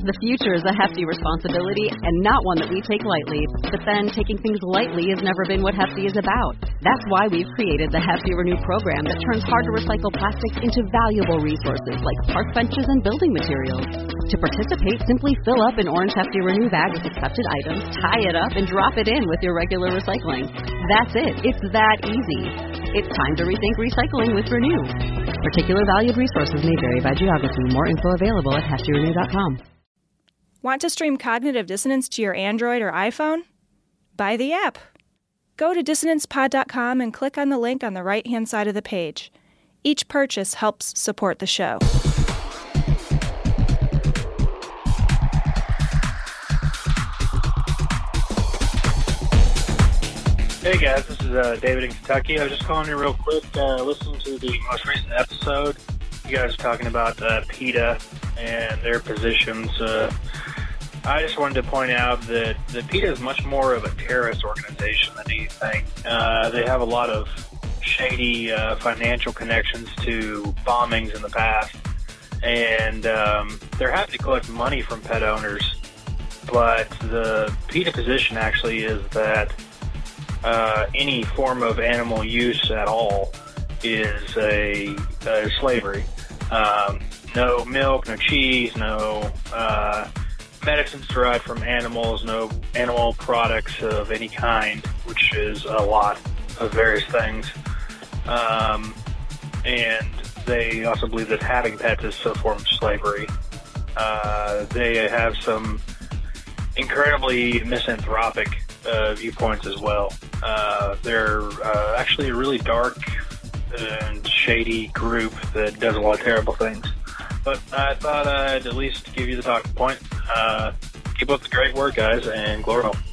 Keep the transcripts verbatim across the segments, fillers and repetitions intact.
The future is a hefty responsibility and not one that we take lightly. But then, taking things lightly has never been what Hefty is about. That's why we've created the Hefty Renew program that turns hard-to-recycle plastics into valuable resources like park benches and building materials. To participate, simply fill up an orange Hefty Renew bag with accepted items, tie it up, and drop it in with your regular recycling. That's it. It's that easy. It's time to rethink recycling with Renew. Particular valued resources may vary by geography. More info available at hefty renew dot com. Want to stream Cognitive Dissonance to your Android or iPhone? Buy the app. Go to dissonance pod dot com and click on the link on the right-hand side of the page. Each purchase helps support the show. Hey guys, this is uh, David in Kentucky. I was just calling you real quick, uh, listening to the most recent episode. You guys are talking about uh, PETA and their positions. Uh, I just wanted to point out that, that PETA is much more of a terrorist organization than anything. Uh, they have a lot of shady uh, financial connections to bombings in the past, and um, they're happy to collect money from pet owners. But the PETA position actually is that Uh, any form of animal use at all is a, a slavery. Um, no milk, no cheese, no uh, medicines derived from animals, no animal products of any kind, which is a lot of various things. Um, and they also believe that having pets is a form of slavery. Uh, they have some incredibly misanthropic Uh, viewpoints as well. Uh, they're uh, actually a really dark and shady group that does a lot of terrible things. But I thought I'd at least give you the talking point. Uh, keep up the great work, guys, and glory home.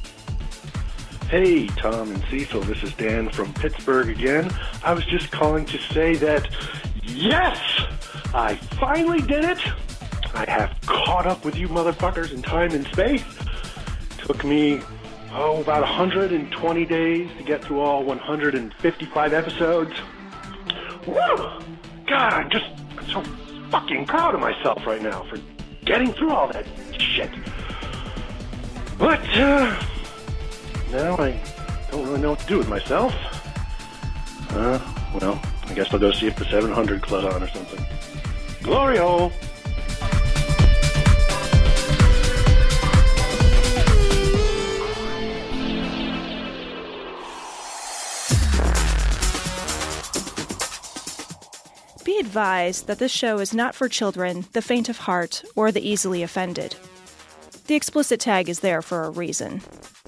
Hey, Tom and Cecil, this is Dan from Pittsburgh again. I was just calling to say that, yes, I finally did it. I have caught up with you motherfuckers in time and space. Took me Oh, about one hundred twenty days to get through all one hundred fifty-five episodes. Woo! God, I'm just I'm so fucking proud of myself right now for getting through all that shit. But, uh, now I don't really know what to do with myself. Uh, well, I guess I'll go see if the seven hundred Club's on or something. Glory hole! Be advised that this show is not for children, the faint of heart, or the easily offended. The explicit tag is there for a reason.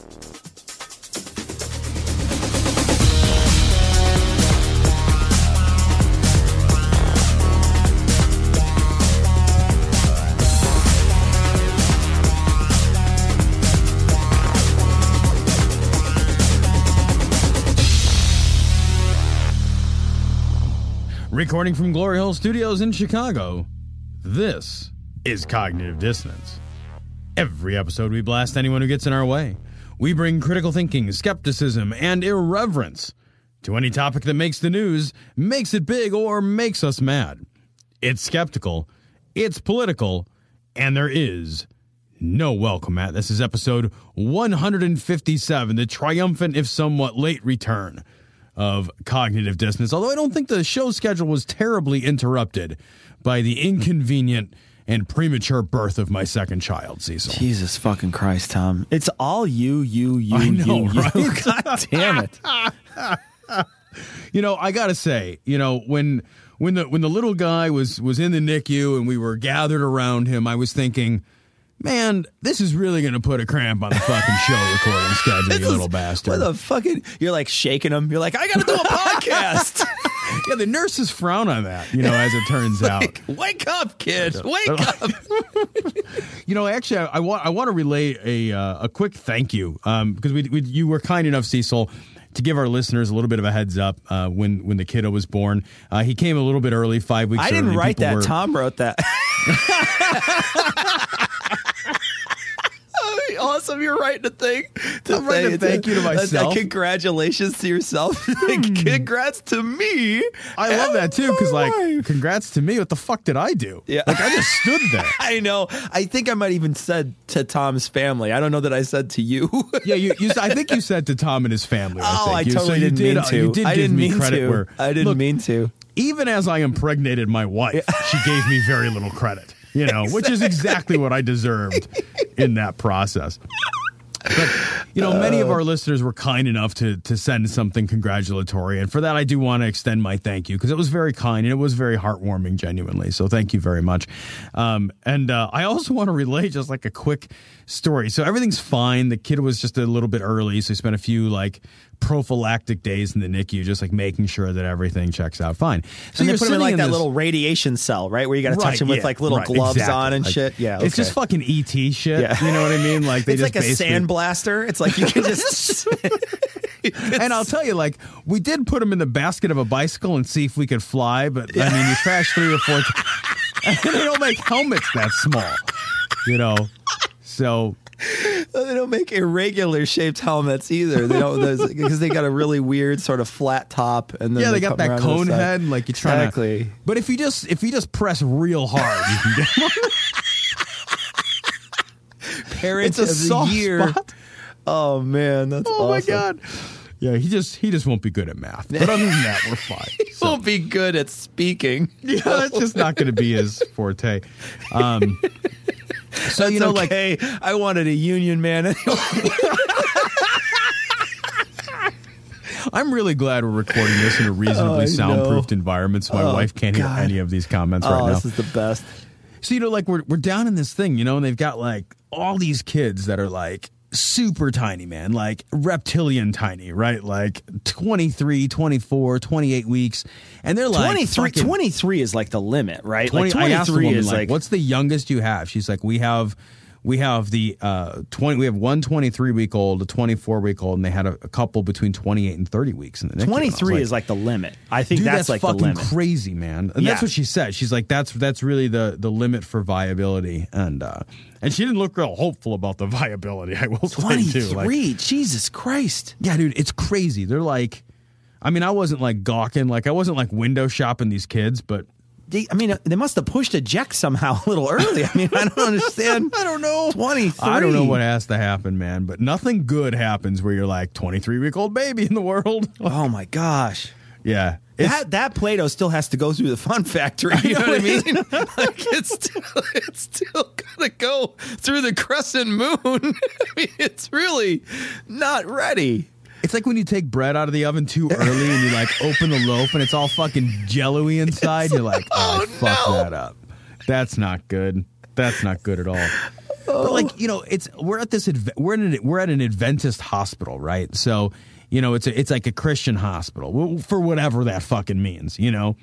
Recording from Glory Hole Studios in Chicago, this is Cognitive Dissonance. Every episode we blast anyone who gets in our way. We bring critical thinking, skepticism, and irreverence to any topic that makes the news, makes it big, or makes us mad. It's skeptical, it's political, and there is no welcome mat. This is episode one hundred fifty-seven, the triumphant, if somewhat late, return of Cognitive Dissonance, although I don't think the show schedule was terribly interrupted by the inconvenient and premature birth of my second child, Cecil. Jesus fucking Christ, Tom. It's all you, you, you, I know, you, right? you. God damn it. You know, I gotta say, you know, when when the when the little guy was was in the N I C U and we were gathered around him, I was thinking, man, this is really going to put a cramp on the fucking show recording schedule, you little bastard. What the fucking... You're like shaking him. You're like, I got to do a podcast. Yeah, the nurses frown on that, you know, as it turns like, out. Wake up, kids. Wake up. You know, actually, I, I want I want to relay a uh, a quick thank you um, because we, we you were kind enough, Cecil, to give our listeners a little bit of a heads up uh, when when the kiddo was born. Uh, he came a little bit early, five weeks I early. didn't write People that. were... Tom wrote that. Awesome, you're writing a thing. to I'm writing a thank you to myself. A, a congratulations to yourself. Congrats to me. I love that too, because like, wife. congrats to me. What the fuck did I do? Yeah. Like, I just stood there. I know. I think I might even said to Tom's family. I don't know that I said to you. Yeah, you, you. I think you said to Tom and his family. I Oh, think. I You- totally so you didn't did, mean to. You did I give didn't me mean credit to. where I didn't look, mean to. even as I impregnated my wife, she gave me very little credit, you know, which is exactly what I deserved in that process. But, you know, many of our listeners were kind enough to to send something congratulatory. And for that, I do want to extend my thank you because it was very kind and it was very heartwarming, genuinely. So thank you very much. Um, and uh, I also want to relay just like a quick story. So everything's fine. The kid was just a little bit early. So he spent a few like prophylactic days in the N I C U, just like making sure that everything checks out fine. So And you're they put him in sitting like that this- little radiation cell, right? Where you got to Right, touch him with yeah, like little right, gloves exactly. on and Like, shit. Yeah. It's okay. just fucking E T shit. Yeah. You know what I mean? Like they It's just like a basically- sandblaster. It's like you can just. And I'll tell you, like, we did put him in the basket of a bicycle and see if we could fly, but I mean, you crash three or four times. And they don't make helmets that small, you know? So, They don't make irregular shaped helmets either. They don't because they got a really weird sort of flat top, and then yeah, they got come that around to the cone side. head, like you're trying Exactly. to. But if you just if you just press real hard, you can get one. Parent It's a of the soft year. spot. Oh man, that's Oh my awesome. god. Yeah, he just he just won't be good at math. But other than that, we're fine. So, Won't be good at speaking. yeah, that's just not going to be his forte. Um, so you know, like. okay. I wanted a union man anyway. I'm really glad we're recording this in a reasonably Oh, I soundproofed know. environment, so my Oh, wife can't hear God. any of these comments Oh, right now. this is the best. So, you know, like we're we're down in this thing, you know, and they've got like all these kids that are like super tiny, man, like reptilian tiny, right? Like twenty-three, twenty-four, twenty-eight weeks. And they're like twenty-three, fucking- twenty-three is like the limit, right? twenty, like I asked the twenty-three woman, is like, like, what's the youngest you have? She's like, we have we have the uh twenty we have one twenty-three week old, a twenty-four week old, and they had a, a couple between twenty-eight and thirty weeks in the N I C U. And I was twenty-three like, is like the limit. I think Dude, that's, that's, like the fucking limit. crazy, man. And Yeah. that's what she said. She's like, that's that's really the the limit for viability. And uh, and she didn't look real hopeful about the viability. I will say too. Like, twenty-three, Jesus Christ. yeah, dude, it's crazy. They're like, I mean, I wasn't like gawking, like I wasn't like window shopping these kids, but They, I mean, they must have pushed eject somehow a little early. I mean, I don't understand. I don't know. twenty-three. I don't know what has to happen, man. But nothing good happens where you're like twenty-three week old baby in the world. Oh my gosh. Yeah. It's- That that Play-Doh still has to go through the fun factory. You know what I mean? Like it's still, it's still gotta go through the crescent moon. I mean, it's really not ready. It's like when you take bread out of the oven too early and you like open the loaf and it's all fucking jello-y inside. You're like, oh, I Oh, fucked no. that up. That's not good. That's not good at all. But like, you know, it's we're at this adve- we're in an, we're at an Adventist hospital, right? So, you know, it's a, it's like a Christian hospital w- for whatever that fucking means, you know.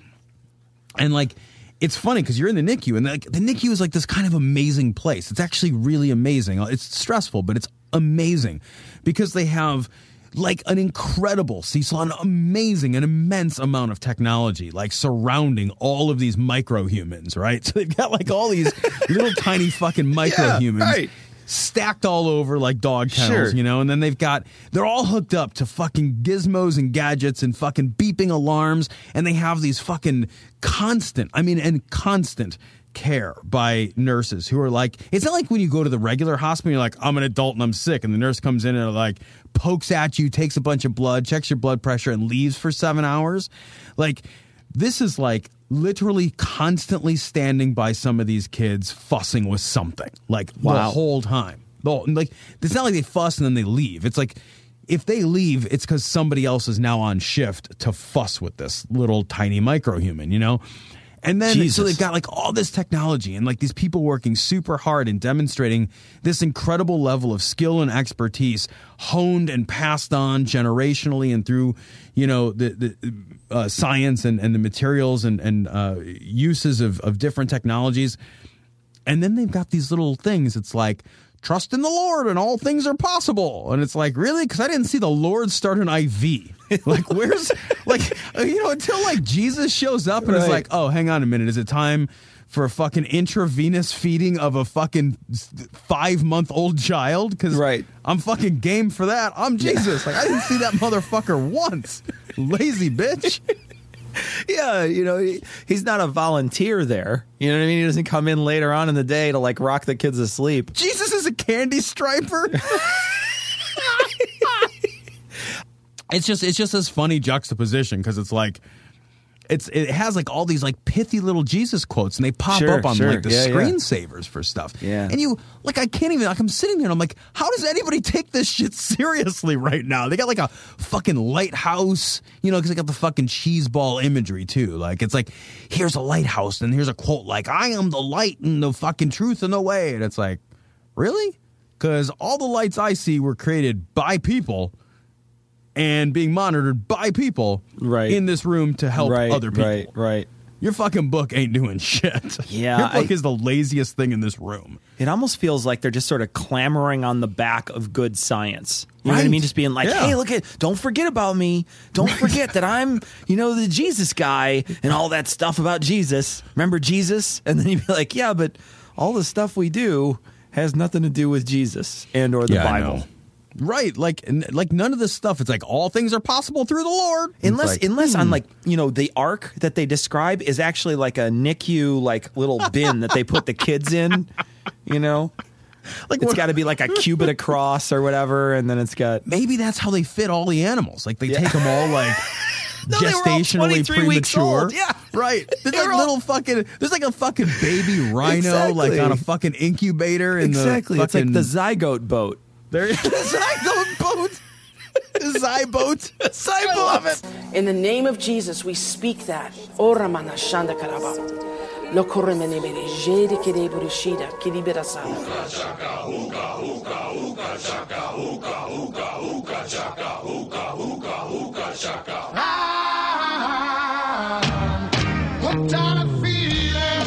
And like, it's funny because you're in the N I C U and like the N I C U is like this kind of amazing place. It's actually really amazing. It's stressful, but it's amazing because they have like an incredible, Cecil, an amazing, an immense amount of technology, like surrounding all of these micro humans, right? So they've got like all these little tiny fucking micro Yeah, humans right. stacked all over like dog kennels, Sure. you know? And then they've got, they're all hooked up to fucking gizmos and gadgets and fucking beeping alarms. And they have these fucking constant, I mean, and constant care by nurses who are like, it's not like when you go to the regular hospital, you're like, I'm an adult and I'm sick. And the nurse comes in and like pokes at you, takes a bunch of blood, checks your blood pressure and leaves for seven hours. Like, this is like literally constantly standing by some of these kids fussing with something like the Wow. whole time. The whole- Like, it's not like they fuss and then they leave. It's like, if they leave, it's because somebody else is now on shift to fuss with this little tiny microhuman, you know? And then, Jesus. so they've got like all this technology and like these people working super hard and demonstrating this incredible level of skill and expertise honed and passed on generationally and through, you know, the, the uh, science and, and the materials and, and uh, uses of, of different technologies. And then they've got these little things. It's like, trust in the Lord and all things are possible. And it's like, really? Because I didn't see the Lord start an I V. Like, where's, like, you know, until like Jesus shows up and it's Right. like, oh, hang on a minute. Is it time for a fucking intravenous feeding of a fucking five-month-old child? Because right. I'm fucking game for that. I'm Jesus. Like, I didn't see that motherfucker once. Lazy bitch. Yeah, you know, he, he's not a volunteer there. You know what I mean? He doesn't come in later on in the day to, like, rock the kids asleep. Jesus is a candy striper? It's just it's just this funny juxtaposition because it's like it's it has like all these like pithy little Jesus quotes and they pop sure, up on sure. like the yeah, screensavers yeah. for stuff. Yeah. And you like I can't even like I'm sitting there and I'm like, how does anybody take this shit seriously right now? They got like a fucking lighthouse, you know, because they got the fucking cheese ball imagery too. Like it's like here's a lighthouse and here's a quote like I am the light and the fucking truth and the way. And it's like, really? Because all the lights I see were created by people. And being monitored by people right. in this room to help right, other people. Right, right. Your fucking book ain't doing shit. Yeah. Your book I, is the laziest thing in this room. It almost feels like they're just sort of clamoring on the back of good science. You right. know what I mean? Just being like, yeah. hey, look at, don't forget about me. Don't forget that I'm, you know, the Jesus guy and all that stuff about Jesus. Remember Jesus? And then you'd be like, yeah, but all the stuff we do has nothing to do with Jesus and or the yeah, Bible. Right, like like none of this stuff. It's like all things are possible through the Lord. Unless like, unless hmm. on like, you know, the ark that they describe is actually like a N I C U like little bin that they put the kids in, you know? Like it's got to be like a cubit across or whatever, and then it's got maybe that's how they fit all the animals. Like they yeah. take them all like no, gestationally premature. Yeah, right. There's like all... little fucking. There's like a fucking baby rhino exactly. like on a fucking incubator. In exactly. The it's like fucking... the zygote boat. There is the zygote boat. Zyboat. Zyboat. I love it. In the name of Jesus, we speak that. Ora mana shanda karaba. Lo koremene bere jede kede burishida kidibera sana. Hooked on a feeling.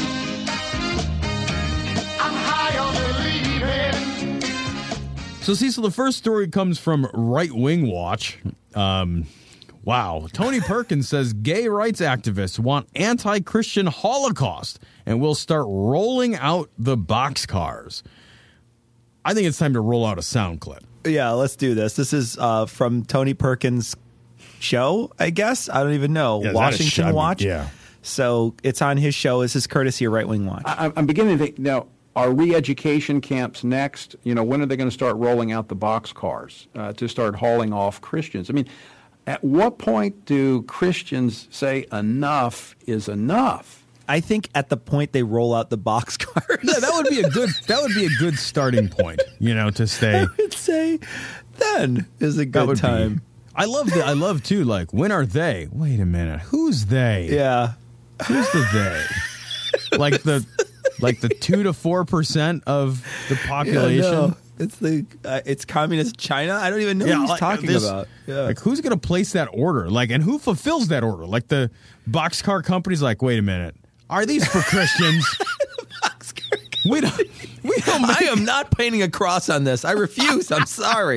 I'm high on believing. So, Cecil, the first story comes from Right Wing Watch. Um, wow. Tony Perkins says gay rights activists want anti-Christian Holocaust and will start rolling out the boxcars. I think it's time to roll out a sound clip. Yeah, let's do this. This is uh, from Tony Perkins' show, I guess. I don't even know. Yeah, Washington sh- I mean, Watch. yeah. So it's on his show. This is courtesy of Right Wing Watch. I, I'm beginning to think now. Are re-education camps next? You know, when are they going to start rolling out the boxcars uh, to start hauling off Christians? I mean, at what point do Christians say enough is enough? I think at the point they roll out the boxcars. Yeah, that would be a good. That would be a good starting point. You know, to stay. I would say then is a That good would time. Be, I love the. I love too. Like, when are they? Wait a minute. Who's they? Yeah. Who's the they? Like the. Like the two to four percent of the population. Yeah, no. It's the uh, it's communist China. I don't even know Yeah, what he's like, talking this- about. Yeah. Like, who's going to place that order? Like, and who fulfills that order? Like, the boxcar company's like, wait a minute, are these for Christians? we don't. We don't. Make- I am not painting a cross on this. I refuse. I'm sorry.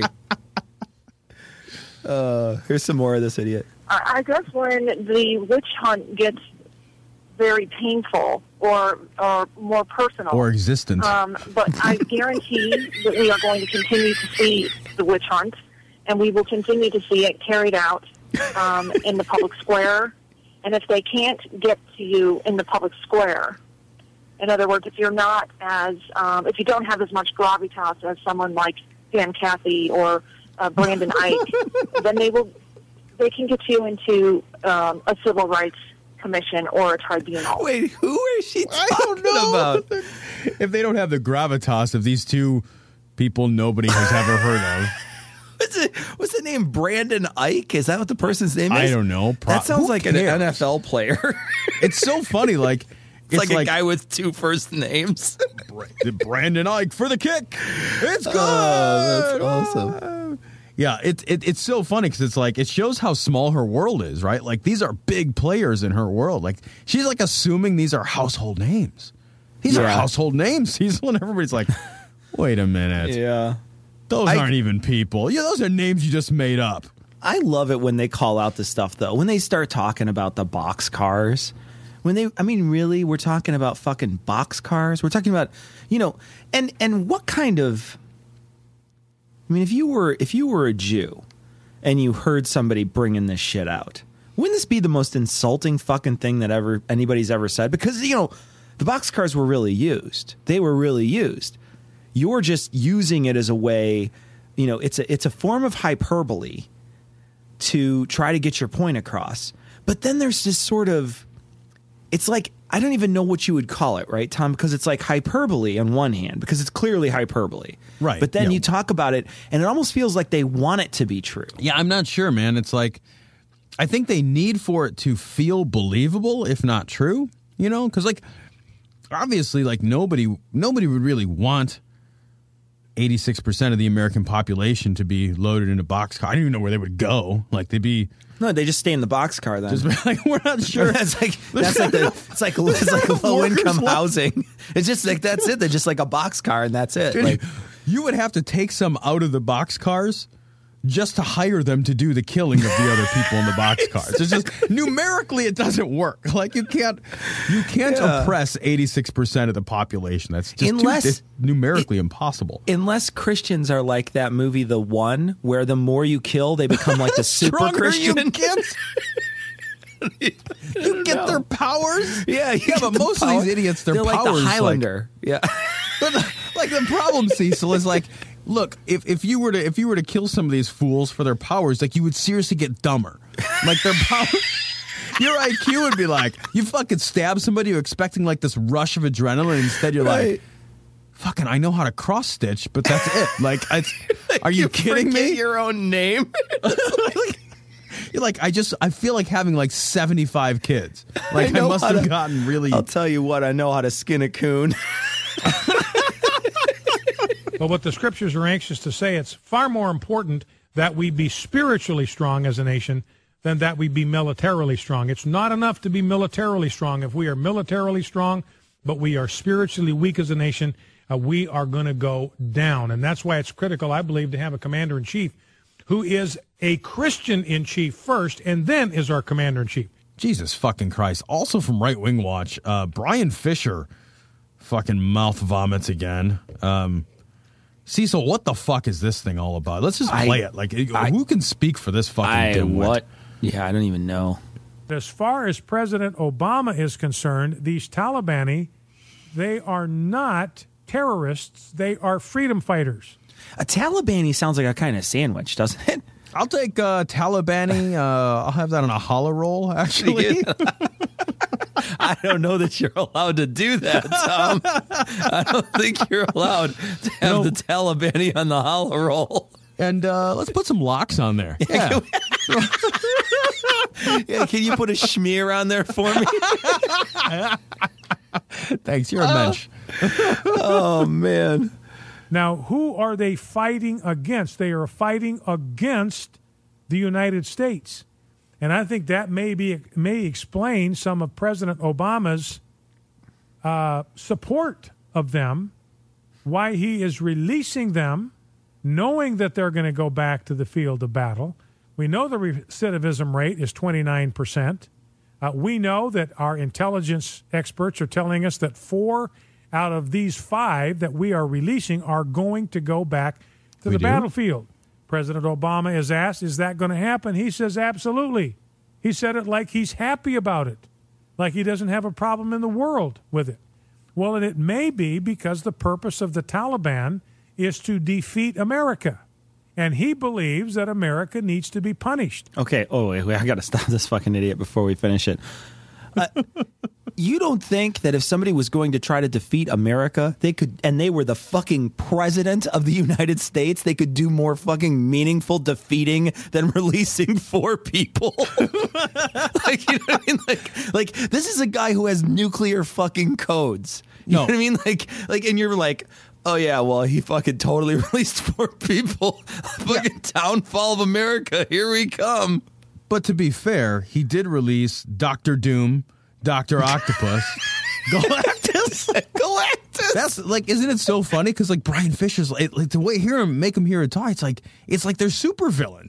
Uh, here's some more of this idiot. I I guess when the witch hunt gets very painful or or more personal, or existent. Um, but I guarantee that we are going to continue to see the witch hunt, and we will continue to see it carried out um, in the public square. And if they can't get to you in the public square, in other words, if you're not as, um, if you don't have as much gravitas as someone like Dan Cathy or uh, Brandon Ike, then they will, they can get you into um, a civil rights commission or a tribunal. Wait, who is she talking I don't know. about? If they don't have the gravitas of these two people nobody has ever heard of. What's, it, what's the name? Brandon Ike? Is that what the person's name is? I don't know. Pro- that sounds who like cares? an N F L player. It's so funny. Like, it's, it's like, like a guy with two first names. Brandon Ike for the kick. It's good. Oh, that's awesome. Yeah, it, it, it's so funny because it's like, it shows how small her world is, right? Like, these are big players in her world. Like, she's like assuming these are household names. These yeah. are household names. He's when everybody's like, wait a minute. Yeah. Those I, aren't even people. Yeah, those are names you just made up. I love it when they call out the stuff, though. When they start talking about the box cars, When they, I mean, really, we're talking about fucking boxcars. We're talking about, you know, and and what kind of, I mean, if you were if you were a Jew and you heard somebody bringing this shit out, wouldn't this be the most insulting fucking thing that ever anybody's ever said? Because, you know, the boxcars were really used. They were really used. You're just using it as a way, you know, it's a it's a form of hyperbole to try to get your point across. But then there's this sort of, it's like, I don't even know what you would call it, right, Tom? Because it's like hyperbole on one hand, because it's clearly hyperbole. Right. But then yeah. you talk about it, and it almost feels like they want it to be true. Yeah, I'm not sure, man. It's like, I think they need for it to feel believable, if not true, you know? Because, like, obviously, like, nobody nobody would really want eighty-six percent of the American population to be loaded into boxcars. I don't even know where they would go. Like, they'd be... No, they just stay in the boxcar then. Just, like, we're not sure. that's like that's like the it's like it's like low income housing. It's just like that's it. They're just like a boxcar and that's it. Dude, like you would have to take some out of the boxcars just to hire them to do the killing of the other people in the boxcars. It's just numerically it doesn't work. Like you can't you can't Yeah. oppress eighty-six percent of the population. That's just Unless- too, it's numerically impossible. unless Christians are like that movie The One, where the more you kill, they become like the super Stronger Christian. you get. You get their powers. Yeah, you yeah, get but the most power. of these idiots, their They're powers like the like- Highlander. yeah. But the, like the problem, Cecil, is like, look, if, if you were to if you were to kill some of these fools for their powers, like you would seriously get dumber. Like their power, your I Q would be like, you fucking stab somebody, you're expecting like this rush of adrenaline, and instead you're Right. like, fucking, I know how to cross stitch, but that's it. Like, it's, are you, You kidding forget me? your own name. You're like, I just, I feel like having like seventy-five kids. Like I, know must how have to- gotten really. I'll tell you what, I know how to skin a coon. But what the scriptures are anxious to say, it's far more important that we be spiritually strong as a nation than that we be militarily strong. It's not enough to be militarily strong. If we are militarily strong, but we are spiritually weak as a nation, uh, we are going to go down. And that's why it's critical, I believe, to have a commander-in-chief who is a Christian-in-chief first and then is our commander-in-chief. Jesus fucking Christ. Also from Right Wing Watch, uh, Brian Fisher fucking mouth vomits again. Um, Cecil, what the fuck is this thing all about? Let's just play I- it. Like, I- who can speak for this fucking I dimwit? what? Yeah, I don't even know. As far as President Obama is concerned, these Taliban, they are not terrorists. They are freedom fighters. A Talibani sounds like a kind of sandwich, doesn't it? I'll take uh, Talibani. Uh, I'll have that on a challah roll, actually. I don't know that you're allowed to do that, Tom. I don't think you're allowed to have No. the Talibani on the hollow roll. And uh, let's put some locks on there. Yeah. Yeah, can you put a schmear on there for me? Thanks. You're a mensch. Oh, man. Now, who are they fighting against? They are fighting against the United States. And I think that may be may explain some of President Obama's uh, support of them, why he is releasing them, knowing that they're going to go back to the field of battle. We know the recidivism rate is twenty-nine percent. Uh, we know that our intelligence experts are telling us that four out of these five that we are releasing are going to go back to We the do? battlefield. President Obama is asked, is that going to happen? He says, absolutely. He said it like he's happy about it, like he doesn't have a problem in the world with it. Well, and it may be because the purpose of the Taliban is to defeat America. And he believes that America needs to be punished. Okay. Oh, wait, wait, I got to stop this fucking idiot before we finish it. Uh, you don't think that if somebody was going to try to defeat America, they could, and they were the fucking president of the United States, they could do more fucking meaningful defeating than releasing four people? Like, you know what I mean? Like, like, this is a guy who has nuclear fucking codes. You No. know what I mean? Like, like, and you're like, oh yeah, well, he fucking totally released four people. Fucking downfall of America. Here we come. But to be fair, he did release Doctor Doom, Doctor Octopus, Galactus. Galactus. That's like, isn't it so funny? Because like Brian Fisher's like, like the way hear him make him hear it talk, it's like it's like they're super villains.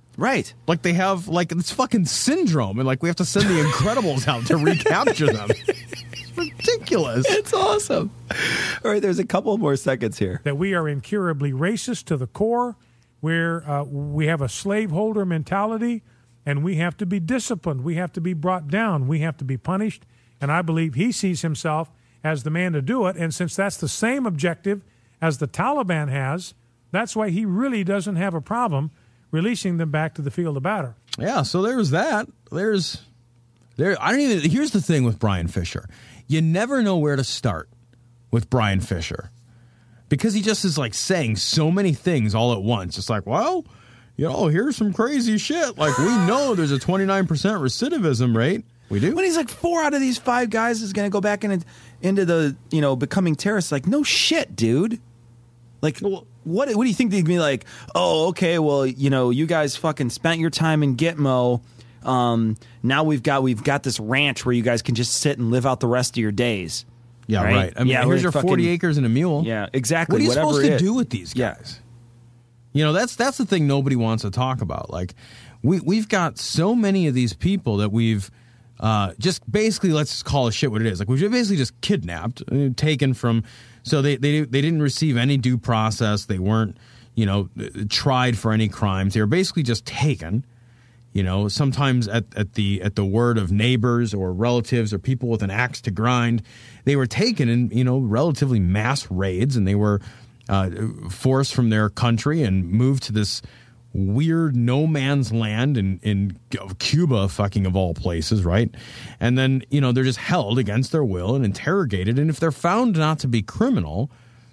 Right. Like they have like this fucking syndrome, and like we have to send the Incredibles out to recapture them. It's ridiculous. It's awesome. All right, there's a couple more seconds here. That we are incurably racist to the core, where uh, we have a slaveholder mentality, and we have to be disciplined. We have to be brought down. We have to be punished. And I believe he sees himself as the man to do it. And since that's the same objective as the Taliban has, that's why he really doesn't have a problem releasing them back to the field of battle. Yeah, so there's that. There's there I don't even here's the thing with Brian Fisher. You never know where to start with Brian Fisher. Because he just is like saying so many things all at once. It's like, well, you know, here's some crazy shit. Like we know there's a twenty-nine percent recidivism rate. We do. When he's like, four out of these five guys is going to go back in, into the, you know, becoming terrorists. Like, no shit, dude. Like, what What do you think they'd be like? Oh, okay, well, you know, you guys fucking spent your time in Gitmo. Um, now we've got we've got this ranch where you guys can just sit and live out the rest of your days. Yeah, right. right. I mean, yeah, here's your fucking, forty acres and a mule. Yeah, exactly. What are you Whatever supposed to it. do with these guys? Yeah. You know, that's that's the thing nobody wants to talk about. Like, we we've got so many of these people that we've uh, just basically, let's just call it shit what it is. Like, we've basically just kidnapped, uh, taken from. So they, they they didn't receive any due process. They weren't, you know, tried for any crimes. They were basically just taken. You know, sometimes at, at the at the word of neighbors or relatives or people with an axe to grind, they were taken in, you know, relatively mass raids, and they were uh, forced from their country and moved to this weird no man's land in, in Cuba, fucking of all places, right? And then, you know, they're just held against their will and interrogated. And if they're found not to be criminal,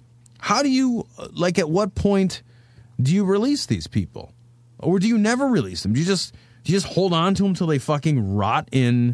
how do you, like, at what point do you release these people? Or do you never release them? Do you just do you just hold on to them until they fucking rot in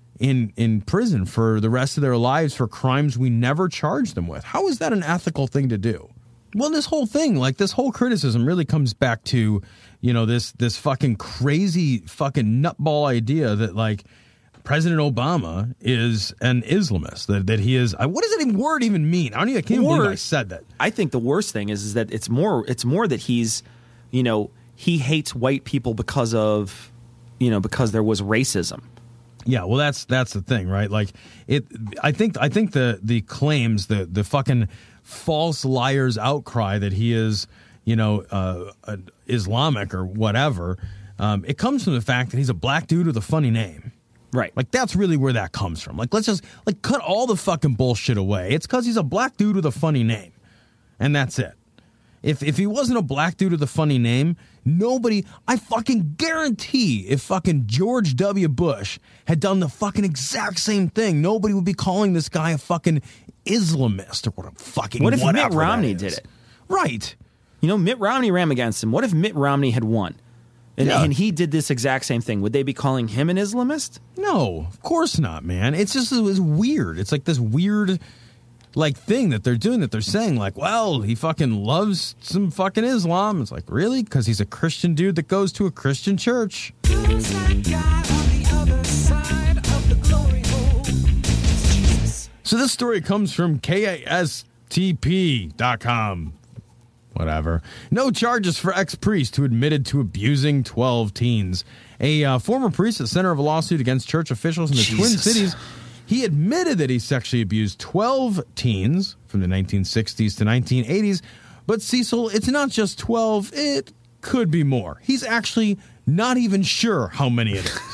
in in prison for the rest of their lives for crimes we never charged them with? How is that an ethical thing to do? Well, this whole thing, like this whole criticism really comes back to, you know, this this fucking crazy fucking nutball idea that, like, President Obama is an Islamist, that, that he is. What does that even word even mean? I don't even, I can't Or, believe I said that. I think the worst thing is, is that it's more it's more that he's, you know, he hates white people because of, you know, because there was racism. Yeah, well, that's that's the thing, right? Like, it. I think I think the the claims, the the fucking false liars outcry that he is, you know, uh, uh, Islamic or whatever, um, it comes from the fact that he's a black dude with a funny name. Right. Like, that's really where that comes from. Like, let's just, like, cut all the fucking bullshit away. It's because he's a black dude with a funny name. And that's it. If if he wasn't a black dude with a funny name, nobody, I fucking guarantee if fucking George W. Bush had done the fucking exact same thing, nobody would be calling this guy a fucking Islamist or what a fucking What if whatever Mitt Romney that is. did it? Right. You know, Mitt Romney ran against him. What if Mitt Romney had won? And, Yeah. and he did this exact same thing. Would they be calling him an Islamist? No, of course not, man. It's just, it was weird. It's like this weird, like, thing that they're doing, that they're saying, like, well, he fucking loves some fucking Islam. It's like, really? Because he's a Christian dude that goes to a Christian church. So this story comes from K A S T P dot com. Whatever. No charges for ex-priest who admitted to abusing twelve teens. A uh, former priest at the center of a lawsuit against church officials in the Jesus. Twin Cities. He admitted that he sexually abused twelve teens from the nineteen sixties to nineteen eighties. But Cecil, it's not just twelve. It could be more. He's actually not even sure how many it is.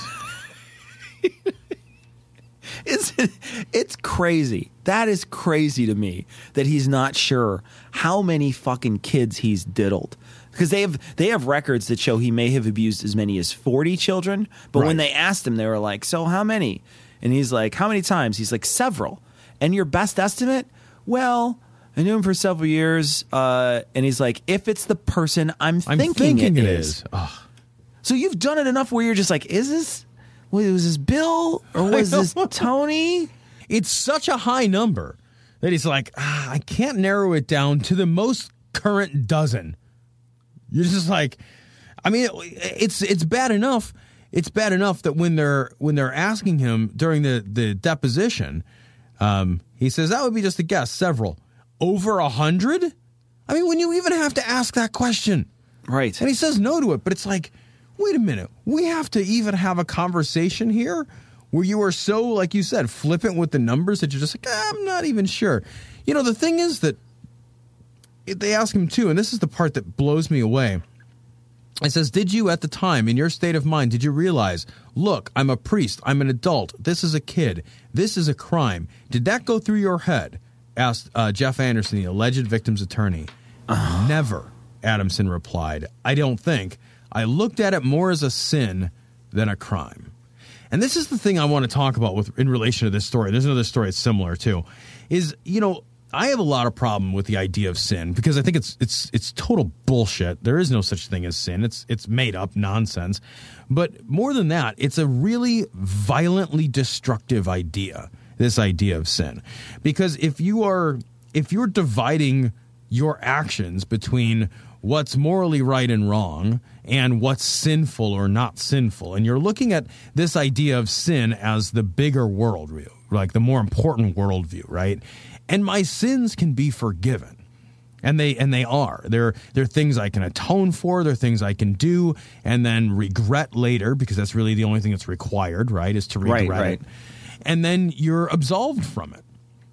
It's, it's crazy. That is crazy to me that he's not sure how many fucking kids he's diddled. Because they have they have records that show he may have abused as many as forty children. But Right. when they asked him, they were like, so how many? And he's like, how many times? He's like, several. And your best estimate? Well, I knew him for several years. Uh, and he's like, if it's the person I'm I'm thinking, thinking it it is. is. Ugh. So you've done it enough where you're just like, is this, was this Bill or was this Tony? It's such a high number that he's like, ah, I can't narrow it down to the most current dozen. You're just like, I mean, it's it's bad enough. It's bad enough that when they're when they're asking him during the the deposition, um, he says that would be just a guess. Several, over a hundred. I mean, when you even have to ask that question, Right. and he says no to it, but it's like, wait a minute, we have to even have a conversation here where you are so, like you said, flippant with the numbers that you're just like, I'm not even sure. You know, the thing is that they ask him too, and this is the part that blows me away. It says, did you at the time, in your state of mind, did you realize, look, I'm a priest, I'm an adult, this is a kid, this is a crime. Did that go through your head? Asked uh, Jeff Anderson, the alleged victim's attorney. Uh. Never, Adamson replied. I don't think. I looked at it more as a sin than a crime. And this is the thing I want to talk about with in relation to this story. There's another story that's similar too. Is, you know, I have a lot of problem with the idea of sin because I think it's it's it's total bullshit. There is no such thing as sin. It's it's made up nonsense. But more than that, it's a really violently destructive idea, this idea of sin. Because if you are if you're dividing your actions between what's morally right and wrong and what's sinful or not sinful, and you're looking at this idea of sin as the bigger worldview, like the more important worldview, right? And my sins can be forgiven. And they and they are. They're, they're things I can atone for. They're things I can do and then regret later, because that's really the only thing that's required, right, is to regret right, right. it. And then you're absolved from it.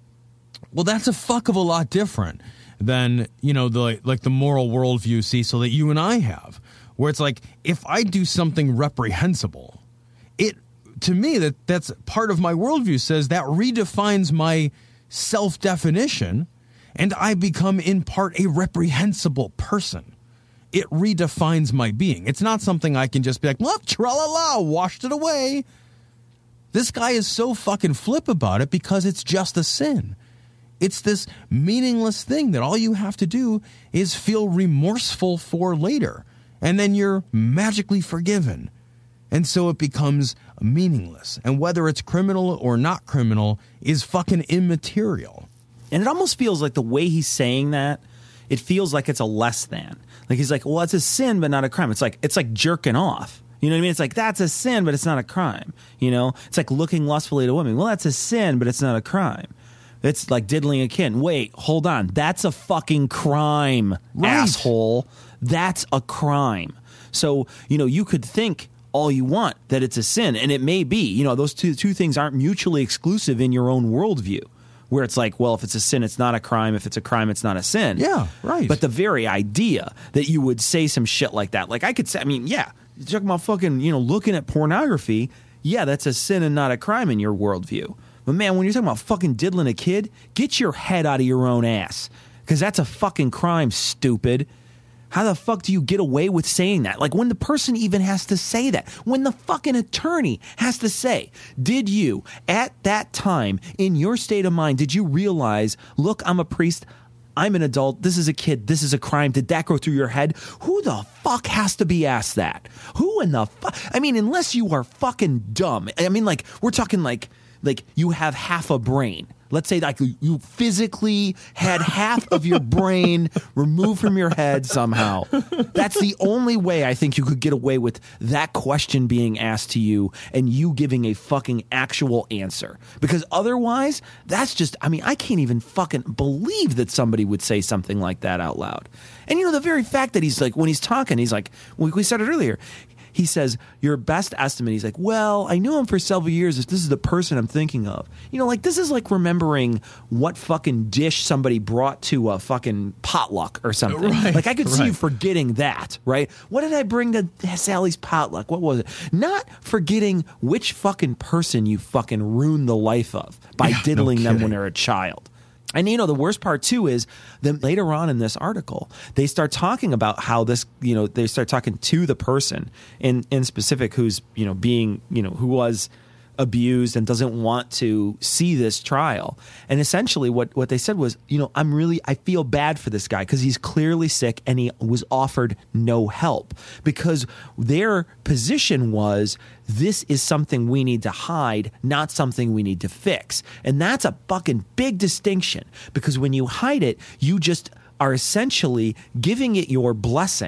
Well, that's a fuck of a lot different than, you know, the like the moral worldview, Cecil, that you and I have, where it's like, if I do something reprehensible, it, to me, that that's part of my worldview says that redefines my self-definition, and I become in part a reprehensible person. It redefines my being. It's not something I can just be like, look, tra-la-la, washed it away. This guy is so fucking flip about it because it's just a sin. It's this meaningless thing that all you have to do is feel remorseful for later, and then you're magically forgiven. And so it becomes meaningless. And whether it's criminal or not criminal is fucking immaterial. And it almost feels like the way he's saying that, it feels like it's a less than. Like he's like, well, it's a sin, but not a crime. It's like it's like jerking off. You know what I mean? It's like, that's a sin, but it's not a crime. You know, it's like looking lustfully at a woman. Well, that's a sin, but it's not a crime. It's like diddling a kid. Wait, hold on. That's a fucking crime, right. Asshole. That's a crime. So, you know, you could think all you want that it's a sin, and it may be. You know, those two two things aren't mutually exclusive in your own worldview, where it's like, well, if it's a sin, it's not a crime. If it's a crime, it's not a sin. Yeah, right. But the very idea that you would say some shit like that, like I could say, I mean, yeah, you're talking about fucking, you know, looking at pornography. Yeah, that's a sin and not a crime in your worldview. But man, when you're talking about fucking diddling a kid, get your head out of your own ass, because that's a fucking crime, stupid. How the fuck do you get away with saying that? Like, when the person even has to say that, when the fucking attorney has to say, did you, at that time, in your state of mind, did you realize, look, I'm a priest, I'm an adult, this is a kid, this is a crime, did that go through your head? Who the fuck has to be asked that? Who in the fuck? I mean, unless you are fucking dumb. I mean, like, we're talking like, like you have half a brain. Let's say like you physically had half of your brain removed from your head somehow. That's the only way I think you could get away with that question being asked to you and you giving a fucking actual answer. Because otherwise, that's just, I mean, I can't even fucking believe that somebody would say something like that out loud. And you know, the very fact that he's like, when he's talking, he's like, we said it earlier, he says, your best estimate. He's like, well, I knew him for several years. This is the person I'm thinking of. You know, like, this is like remembering what fucking dish somebody brought to a fucking potluck or something. Right, like, I could see right. you forgetting that, right? What did I bring to Sally's potluck? What was it? Not forgetting which fucking person you fucking ruined the life of by yeah, diddling no them when they're a child. And, you know, the worst part, too, is that later on in this article, they start talking about how this, you know, they start talking to the person in, in specific who's, you know, being, you know, who was abused and doesn't want to see this trial. And essentially what, what they said was, you know, I'm really, I feel bad for this guy because he's clearly sick and he was offered no help, because their position was, this is something we need to hide, not something we need to fix. And that's a fucking big distinction, because when you hide it, you just are essentially giving it your blessing.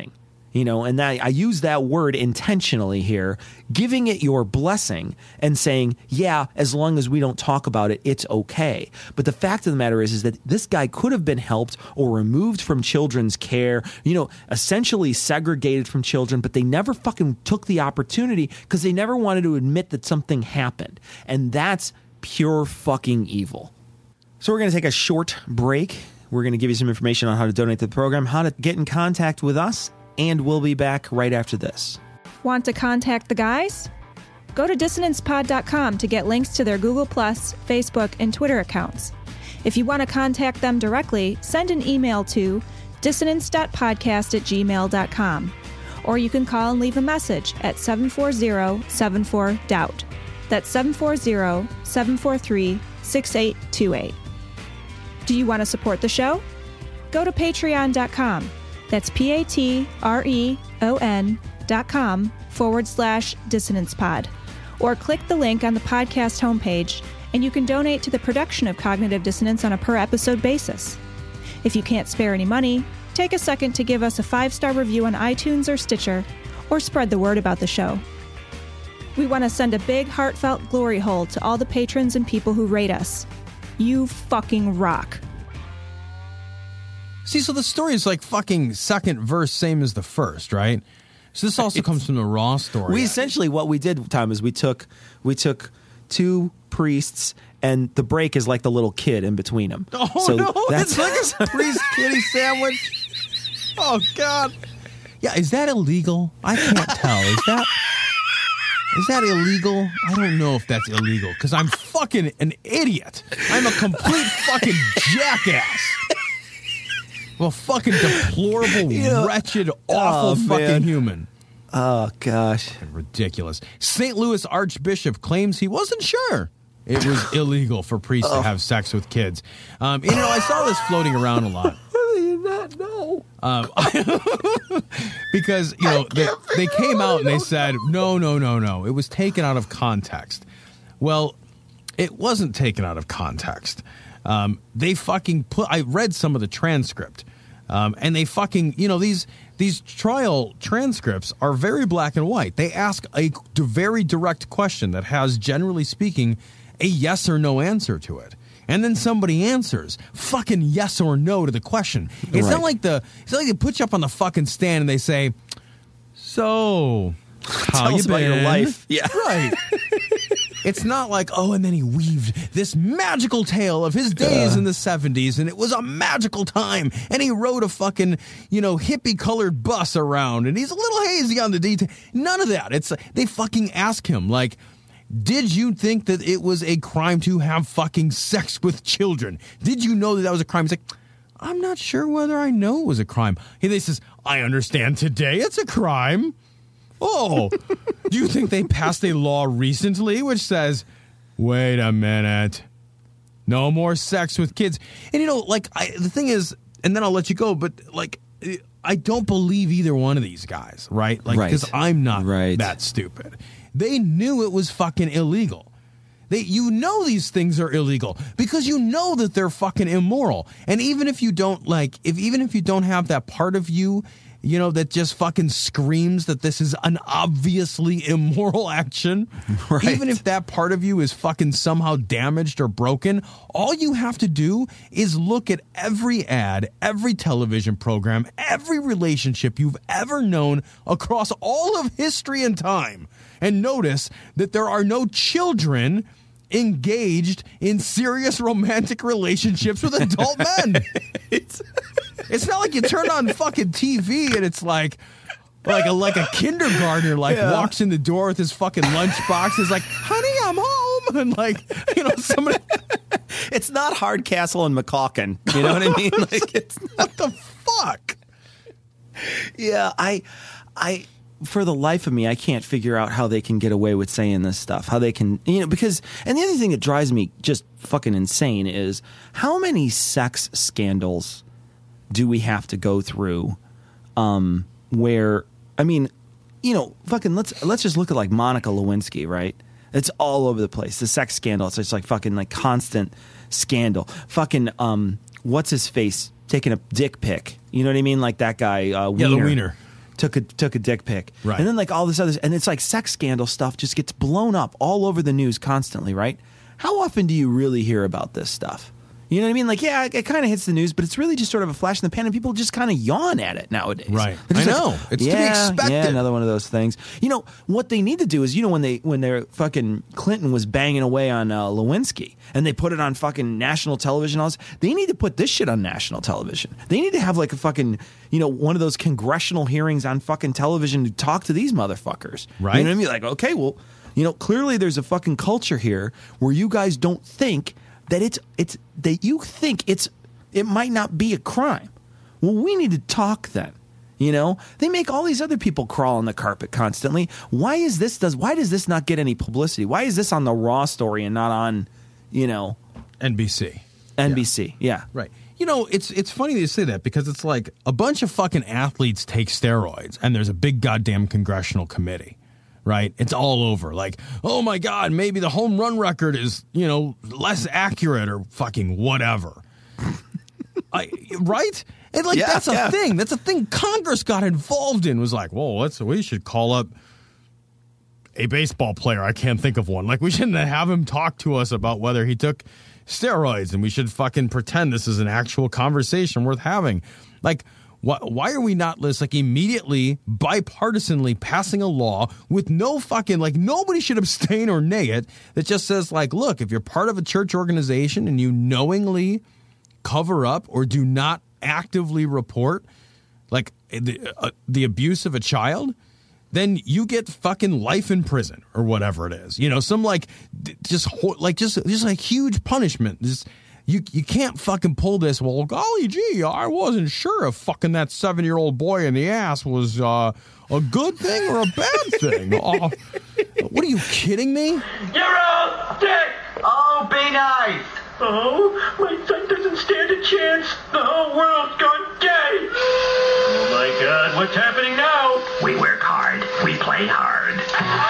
You know, and that, I use that word intentionally here, giving it your blessing and saying, yeah, as long as we don't talk about it, it's okay. But the fact of the matter is, is that this guy could have been helped or removed from children's care, you know, essentially segregated from children, but they never fucking took the opportunity because they never wanted to admit that something happened. And that's pure fucking evil. So we're going to take a short break. We're going to give you some information on how to donate to the program, how to get in contact with us, and we'll be back right after this. Want to contact the guys? Go to dissonance pod dot com to get links to their Google Plus, Facebook, and Twitter accounts. If you want to contact them directly, send an email to dissonance dot podcast at gmail dot com. Or you can call and leave a message at seven four zero, seven four, D O U B T. That's seven four zero, seven four three, six eight two eight. Do you want to support the show? Go to patreon dot com. That's P-A-T-R-E-O-N dot com forward slash dissonance pod. Or click the link on the podcast homepage, and you can donate to the production of Cognitive Dissonance on a per-episode basis. If you can't spare any money, take a second to give us a five-star review on iTunes or Stitcher, or spread the word about the show. We want to send a big, heartfelt glory hole to all the patrons and people who rate us. You fucking rock. See, so the story is like fucking second verse, same as the first, right? So this also comes from the Raw story. We essentially, what we did, Tom, is we took we took two priests, and the break is like the little kid in between them. Oh, so no, that's it's like a priest kitty sandwich. Oh, God. Yeah, is that illegal? I can't tell. Is that... Is that illegal? I don't know if that's illegal, because I'm fucking an idiot. I'm a complete fucking jackass. Well, fucking deplorable, Yeah. wretched, awful Oh, fucking man. human. Oh, gosh. Ridiculous. Saint Louis Archbishop claims he wasn't sure it was illegal for priests to have sex with kids. Um, you know, I saw this floating around a lot. How do you not know? Um, because, you know, they, they came out and they said, no, no, no, no. It was taken out of context. Well, it wasn't taken out of context. Um, they fucking put, I read some of the transcript, um, and they fucking, you know, these, these trial transcripts are very black and white. They ask a very direct question that has, generally speaking, a yes or no answer to it. And then somebody answers fucking yes or no to the question. It's Right. not like the, it's not like they put you up on the fucking stand and they say, so how Tell you us about been? your life. Yeah. Right. It's not like, oh, and then he weaved this magical tale of his days Uh. in the seventies, and it was a magical time, and he rode a fucking, you know, hippie-colored bus around, and he's a little hazy on the detail. None of that. It's they fucking ask him, like, did you think that it was a crime to have fucking sex with children? Did you know that that was a crime? He's like, I'm not sure whether I know it was a crime. He they says, I understand today it's a crime. Oh, do you think they passed a law recently which says, wait a minute, no more sex with kids? And, you know, like, I, the thing is, and then I'll let you go, but, like, I don't believe either one of these guys, right? Like, Right. because I'm not Right. that stupid. They knew it was fucking illegal. They, you know these things are illegal because you know that they're fucking immoral. And even if you don't, like, if even if you don't have that part of you, you know, that just fucking screams that this is an obviously immoral action, Right. even if that part of you is fucking somehow damaged or broken, all you have to do is look at every ad, every television program, every relationship you've ever known across all of history and time, and notice that there are no children engaged in serious romantic relationships with adult men. It's, it's not like you turn on fucking T V and it's like like a like a kindergartner like Yeah. walks in the door with his fucking lunchbox, is like, honey, I'm home, and like, you know, somebody. It's not Hardcastle and McCawkin. You know what I mean? Like, it's What the fuck? Yeah, I, I, for the life of me, I can't figure out how they can get away with saying this stuff. How they can, you know, because, and the other thing that drives me just fucking insane is how many sex scandals do we have to go through, um, where, I mean, you know, fucking let's let's just look at like Monica Lewinsky, right? It's all over the place. The sex scandal. It's just like fucking like constant scandal. Fucking um, what's his face taking a dick pic? You know what I mean? Like that guy. Uh, Yeah, the Wiener. wiener. took a took a dick pic, Right. and then like all this other, and it's like sex scandal stuff just gets blown up all over the news constantly, right? How often do you really hear about this stuff? You know what I mean? Like, yeah, it, it kind of hits the news, but it's really just sort of a flash in the pan, and people just kind of yawn at it nowadays. Right. They're just I know. It's to be yeah, expected. Yeah, another one of those things. You know, what they need to do is, you know, when they when their fucking Clinton was banging away on uh, Lewinsky, and they put it on fucking national television, all this, they need to put this shit on national television. They need to have like a fucking, you know, one of those congressional hearings on fucking television to talk to these motherfuckers. Right. You know what I mean? Like, okay, well, you know, clearly there's a fucking culture here where you guys don't think that it's it's that you think it's it might not be a crime. Well, we need to talk then. You know, they make all these other people crawl on the carpet constantly. Why is this does why does this not get any publicity? Why is this on the Raw story and not on, you know, N B C? N B C, yeah. Right. You know, it's it's funny that you say that because it's like a bunch of fucking athletes take steroids and there's a big goddamn congressional committee. Right? It's all over. Like, oh my God, maybe the home run record is, you know, less accurate or fucking whatever. I, right? And like, Yeah, that's a yeah. thing. That's a thing Congress got involved in. Was like, whoa, let's, we should call up a baseball player. I can't think of one. Like, we shouldn't have him talk to us about whether he took steroids, and we should fucking pretend this is an actual conversation worth having. Like, Why, why are we not just like immediately bipartisanly passing a law with no fucking, like, nobody should abstain or nay it, that just says, like, look, if you're part of a church organization and you knowingly cover up or do not actively report, like, the, uh, the abuse of a child, then you get fucking life in prison or whatever it is. You know, some like d- just ho- like just just like huge punishment. Just, You you can't fucking pull this, well, golly gee, I wasn't sure if fucking that seven-year-old boy in the ass was uh, a good thing or a bad thing. Uh, what are you kidding me? You're all dead! Oh, be nice! Oh, my son doesn't stand a chance. The whole world's gone gay. Oh my God, what's happening now? We work hard. We play hard.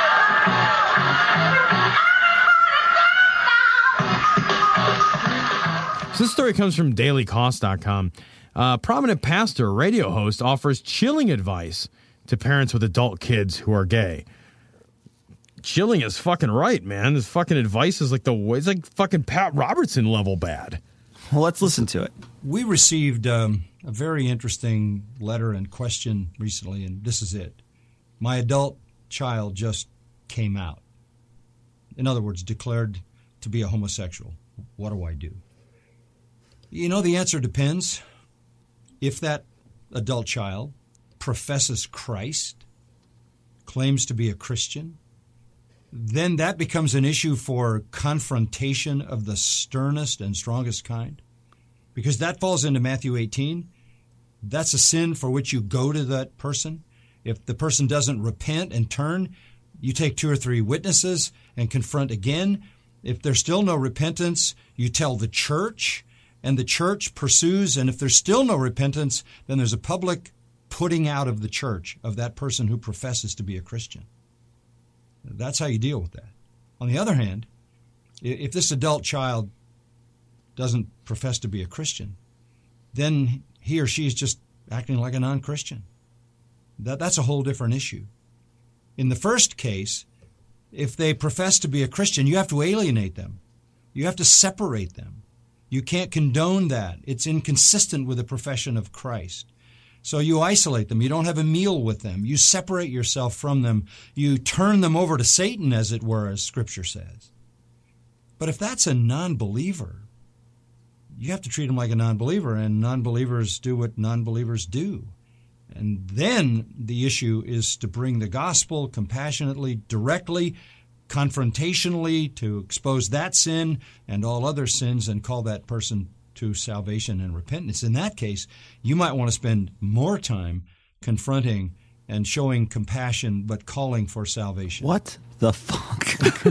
So this story comes from daily cost dot com. Uh, prominent pastor, radio host, offers chilling advice to parents with adult kids who are gay. Chilling is fucking right, man. This fucking advice is like the it's like fucking Pat Robertson level bad. Well, let's listen to it. We received um, a very interesting letter and question recently, and this is it. My adult child just came out. In other words, declared to be a homosexual. What do I do? You know, the answer depends. If that adult child professes Christ, claims to be a Christian, then that becomes an issue for confrontation of the sternest and strongest kind, because that falls into Matthew eighteen. That's a sin for which you go to that person. If the person doesn't repent and turn, you take two or three witnesses and confront again. If there's still no repentance, you tell the church, and the church pursues, and if there's still no repentance, then there's a public putting out of the church of that person who professes to be a Christian. That's how you deal with that. On the other hand, if this adult child doesn't profess to be a Christian, then he or she is just acting like a non-Christian. That, that's a whole different issue. In the first case, if they profess to be a Christian, you have to alienate them. You have to separate them. You can't condone that. It's inconsistent with the profession of Christ. So you isolate them. You don't have a meal with them. You separate yourself from them. You turn them over to Satan, as it were, as Scripture says. But if that's a non-believer, you have to treat them like a non-believer, and non-believers do what non-believers do. And then the issue is to bring the gospel compassionately, directly, confrontationally, to expose that sin and all other sins and call that person to salvation and repentance. In that case, you might want to spend more time confronting and showing compassion, but calling for salvation. What the fuck?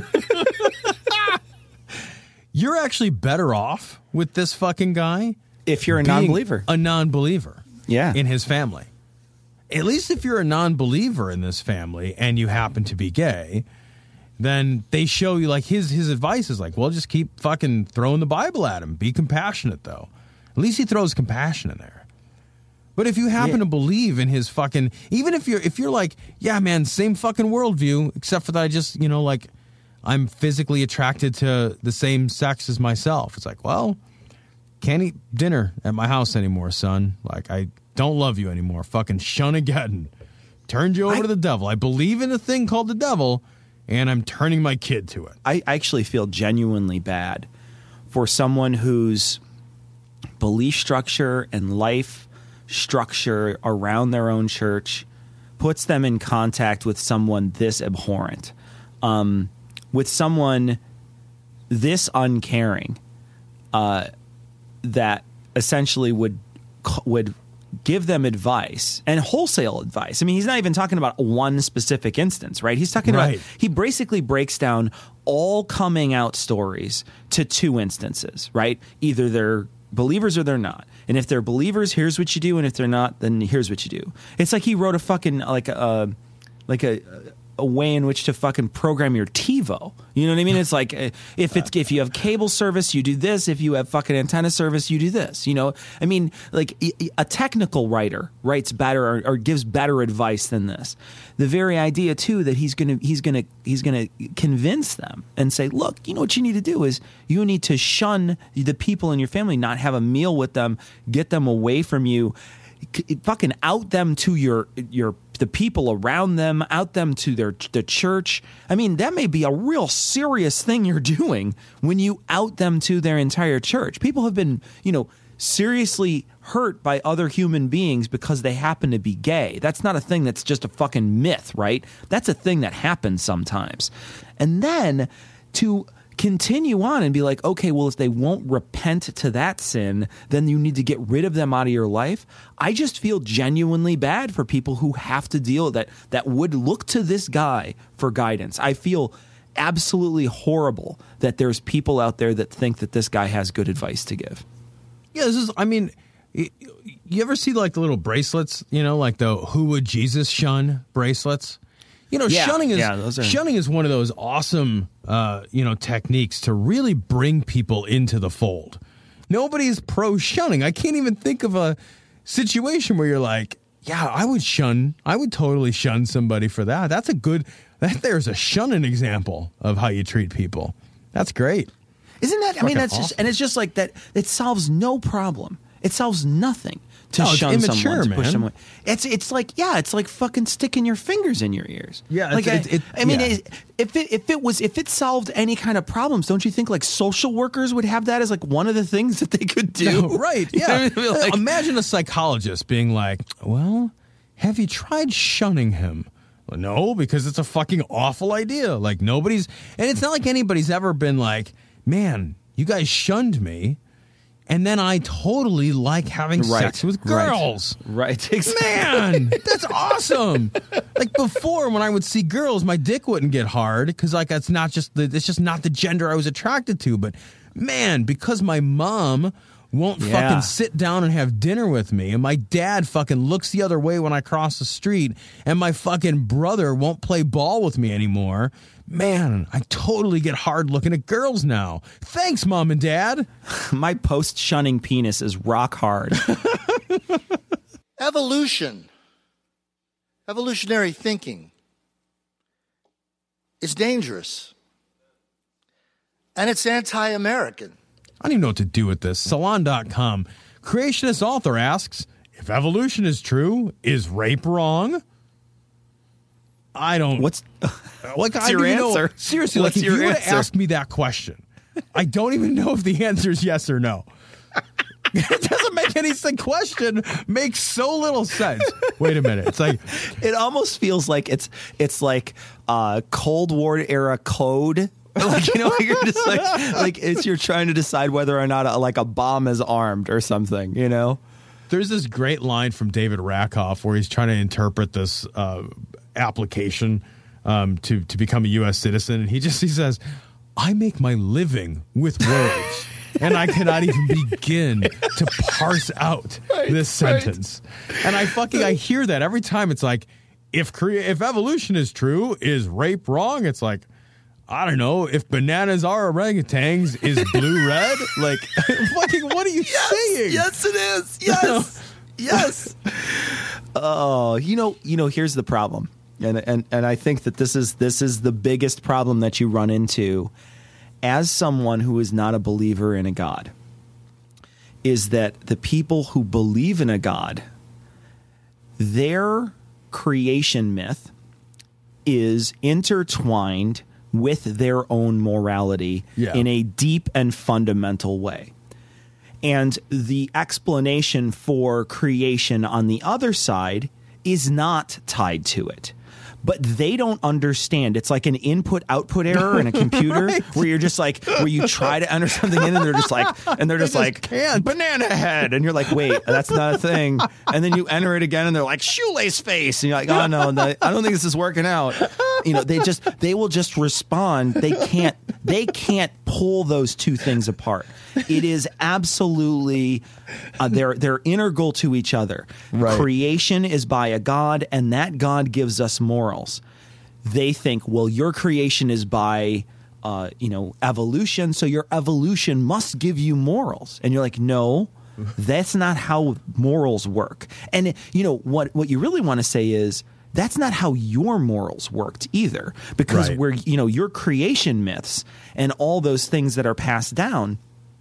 You're actually better off with this fucking guy if you're a being non-believer. A non-believer. Yeah. In his family. At least if you're a non-believer in this family and you happen to be gay, then they show you, like, his his advice is like, well, just keep fucking throwing the Bible at him. Be compassionate, though. At least he throws compassion in there. But if you happen Yeah. to believe in his fucking, even if you're if you're like, yeah, man, same fucking worldview, except for that I just, you know, like I'm physically attracted to the same sex as myself. It's like, well, can't eat dinner at my house anymore, son. Like, I don't love you anymore. Fucking Shun-again. Turned you over I, to the devil. I believe in a thing called the devil, and I'm turning my kid to it. I actually feel genuinely bad for someone whose belief structure and life structure around their own church puts them in contact with someone this abhorrent, um, with someone this uncaring, uh, that essentially would would give them advice and wholesale advice. I mean, he's not even talking about one specific instance, right? He's talking Right. about, he basically breaks down all coming out stories to two instances, right? Either they're believers or they're not. And if they're believers, here's what you do. And if they're not, then here's what you do. It's like he wrote a fucking, like a, like a, a way in which to fucking program your TiVo. You know what I mean? It's like, uh, if it's, if you have cable service, you do this. If you have fucking antenna service, you do this. You know, I mean, like a technical writer writes better or, or gives better advice than this. The very idea too, that he's going to, he's going to, he's going to convince them and say, look, you know what you need to do is you need to shun the people in your family, not have a meal with them, get them away from you, fucking out them to your, your, the people around them, out them to their the church. I mean, that may be a real serious thing you're doing when you out them to their entire church. People have been, you know, seriously hurt by other human beings because they happen to be gay. That's not a thing that's just a fucking myth, right? That's a thing that happens sometimes. And then to continue on and be like, okay, well, if they won't repent to that sin, then you need to get rid of them out of your life. I just feel genuinely bad for people who have to deal with that, that would look to this guy for guidance. I feel absolutely horrible that there's people out there that think that this guy has good advice to give. Yeah, this is, I mean, y- you ever see like the little bracelets, you know, like the Who Would Jesus Shun bracelets? You know, Yeah, shunning is yeah, those are- shunning is one of those awesome, uh, you know, techniques to really bring people into the fold. Nobody's pro shunning. I can't even think of a situation where you're like, yeah, I would shun. I would totally shun somebody for that. That's a good. That there's a shunning example of how you treat people. That's great. Isn't that? I mean, Fucking that's just, awesome. and it's just like that. It solves no problem. It solves nothing to No, it's shun immature, someone, to push man. someone. It's it's like yeah, it's like fucking sticking your fingers in your ears. Yeah, like it's- I, it- it- I mean, yeah. it, if it if it was if it solved any kind of problems, don't you think like social workers would have that as like one of the things that they could do? No, right. You know Yeah. what I mean? Like- Imagine a psychologist being like, well, have you tried shunning him? Well, no, because it's a fucking awful idea. Like nobody's, and it's not like anybody's ever been like, man, you guys shunned me. And then I totally like having Right, sex with right. girls. Right, exactly. Man, that's awesome. Like before, when I would see girls, my dick wouldn't get hard because like that's not just the it's just not the gender I was attracted to. But man, because my mom won't Yeah. fucking sit down and have dinner with me, and my dad fucking looks the other way when I cross the street, and my fucking brother won't play ball with me anymore. Man, I totally get hard looking at girls now. Thanks, mom and dad. My post shunning penis is rock hard. Evolution, evolutionary thinking is dangerous. And it's anti-American. I don't even know what to do with this. Salon dot com. Creationist author asks, if evolution is true, is rape wrong? I don't. What's like? what's I your don't even know- answer? Seriously, What's like if your you were to answer? ask me that question, I don't even know if the answer is yes or no. It doesn't make any sense. Question makes so little sense. Wait a minute. It's like it almost feels like it's it's like uh, Cold War era code. Like, you know, you're just like like it's you're trying to decide whether or not a, like a bomb is armed or something. You know. There's this great line from David Rakoff where he's trying to interpret this uh, application um, to to become a U S citizen, and he just he says, "I make my living with words." And I cannot even begin to parse out Right, this sentence. Right. And I fucking I hear that every time. It's like, if crea- if evolution is true, is rape wrong? It's like, I don't know. If bananas are orangutans, is blue red? Like, fucking, what are you yes, saying? Yes, it is. Yes. Yes. Oh, you know, you know. Here's the problem, and and and I think that this is this is the biggest problem that you run into as someone who is not a believer in a God. Is that the people who believe in a God, their creation myth is intertwined with their own morality Yeah. in a deep and fundamental way. And the explanation for creation on the other side is not tied to it. But they don't understand. It's like an input-output error in a computer right. where you're just like, where you try to enter something in and they're just like, and they're just, they just like, can't. Banana head. And you're like, wait, that's not a thing. And then you enter it again and they're like, shoelace face. And you're like, oh no, no I don't think this is working out. You know, they just, they will just respond. They can't, they can't pull those two things apart. It is absolutely, uh, they're, they're integral to each other. Right. Creation is by a God, and that God gives us morals. They think, well, your creation is by, uh, you know, evolution, so your evolution must give you morals. And you're like, no, that's not how morals work. And, you know, what, what you really want to say is, that's not how your morals worked either, because Right. we're, you know, your creation myths and all those things that are passed down,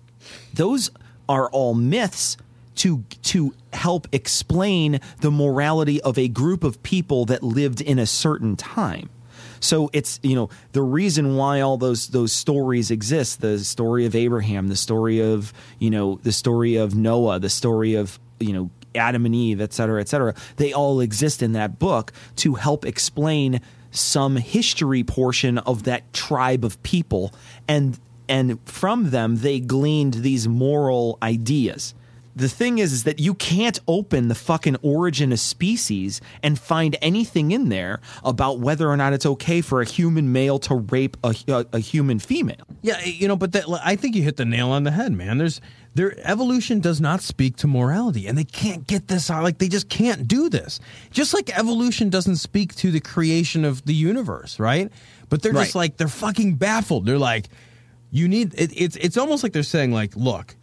those are all myths to to help explain the morality of a group of people that lived in a certain time. So it's, you know, the reason why all those those stories exist, the story of Abraham, the story of, you know, the story of Noah, the story of, you know, Adam and Eve, et cetera, et cetera, they all exist in that book to help explain some history portion of that tribe of people. And and from them, they gleaned these moral ideas. The thing is, is that you can't open the fucking Origin of Species and find anything in there about whether or not it's okay for a human male to rape a, a, a human female. Yeah, you know, but that, I think you hit the nail on the head, man. There's their evolution does not speak to morality, and they can't get this out. Like, they just can't do this. Just like evolution doesn't speak to the creation of the universe, right? But they're just Right. like, they're fucking baffled. They're like, you need, it, it's it's almost like they're saying, like, look,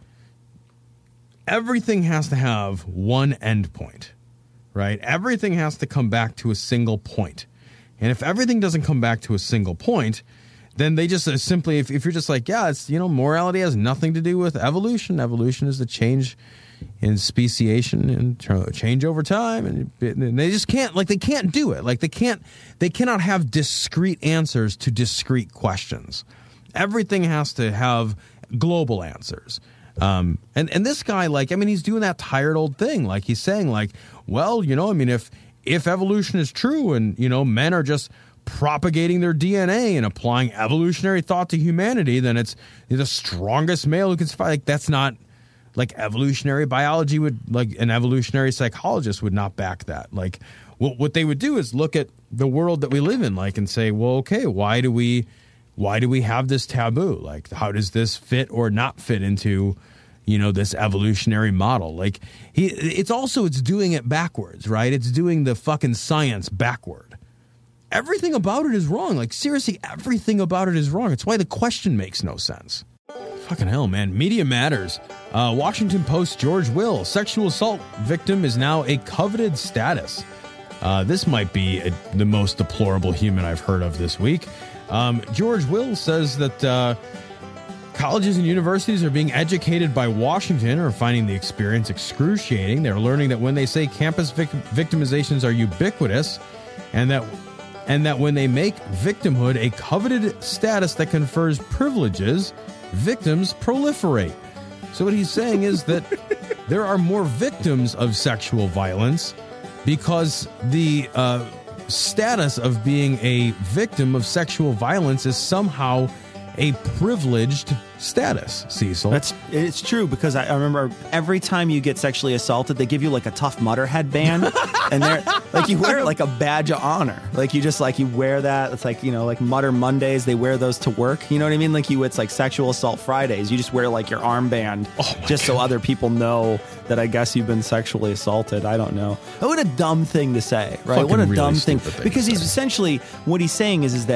everything has to have one end point, right? Everything has to come back to a single point. And if everything doesn't come back to a single point, then they just uh, simply, if, if you're just like, yeah, it's, you know, morality has nothing to do with evolution. Evolution is the change in speciation and tr- change over time. And, and they just can't, like, they can't do it. Like, they can't, they cannot have discrete answers to discrete questions. Everything has to have global answers. Um, and, and this guy, like, I mean, he's doing that tired old thing. Like, he's saying, like, well, you know, I mean, if, if evolution is true and, you know, men are just propagating their D N A and applying evolutionary thought to humanity, then it's the strongest male who can survive. Like, that's not, like, evolutionary biology would, like, an evolutionary psychologist would not back that. Like, what, what they would do is look at the world that we live in, like, and say, well, okay, why do we, why do we have this taboo? Like, how does this fit or not fit into, you know, this evolutionary model? Like, he, it's also, it's doing it backwards, right? It's doing the fucking science backward. Everything about it is wrong. Like, seriously, everything about it is wrong. It's why the question makes no sense. Fucking hell, man. Media matters. Uh, Washington Post George Will, sexual assault victim is now a coveted status. Uh, this might be a, the most deplorable human I've heard of this week. Um, George Will says that uh, colleges and universities are being educated by Washington are finding the experience excruciating. They're learning that when they say campus vic- victimizations are ubiquitous, and that and that when they make victimhood a coveted status that confers privileges, victims proliferate. So what he's saying is that there are more victims of sexual violence because the uh, status of being a victim of sexual violence is somehow a privileged status, Cecil. That's it's true, because I, I remember every time you get sexually assaulted, they give you like a Tough Mudder headband, and they're like, you wear it like a badge of honor. Like, you just like you wear that. It's like, you know, like Mudder Mondays, they wear those to work. You know what I mean? Like, you, it's like Sexual Assault Fridays. You just wear like your armband oh just God. so other people know that I guess you've been sexually assaulted. I don't know. What a dumb thing to say, right? Fucking what a really dumb thing. thing Because he's say. essentially, what he's saying is, is that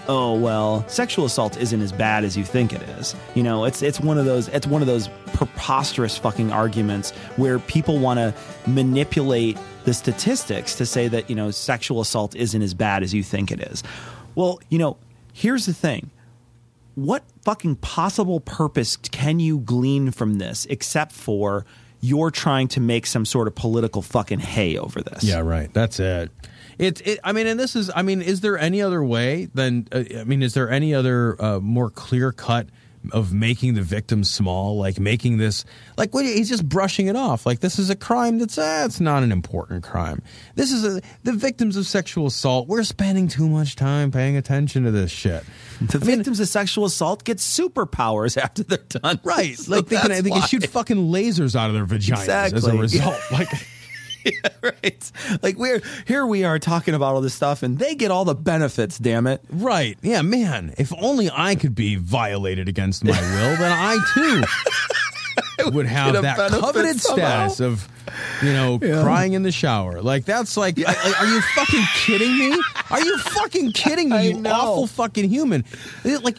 oh well, sexual assault isn't as bad as you think it is. You know, it's it's one of those it's one of those preposterous fucking arguments where people want to manipulate the statistics to say that, you know, sexual assault isn't as bad as you think it is. Well, you know, here's the thing. What fucking possible purpose can you glean from this except for you're trying to make some sort of political fucking hay over this? Yeah, right. That's it. It, it I mean, and this is, I mean, is there any other way than, uh, I mean, is there any other uh, more clear cut of making the victim small, like making this, like what, he's just brushing it off. Like this is a crime that's, uh, it's not an important crime. This is a, the victims of sexual assault. We're spending too much time paying attention to this shit. The I victims mean, of sexual assault get superpowers after they're done. Right. So like they can, they can why. shoot fucking lasers out of their vaginas exactly. as a result. Like, yeah, right. Like we're here we are talking about all this stuff and they get all the benefits, damn it. Right. Yeah, man. If only I could be violated against my will, then I too would have that coveted somehow. status of, you know, yeah. crying in the shower. Like that's like, yeah. I, like, are you fucking kidding me? Are you fucking kidding me, you awful fucking human? Like,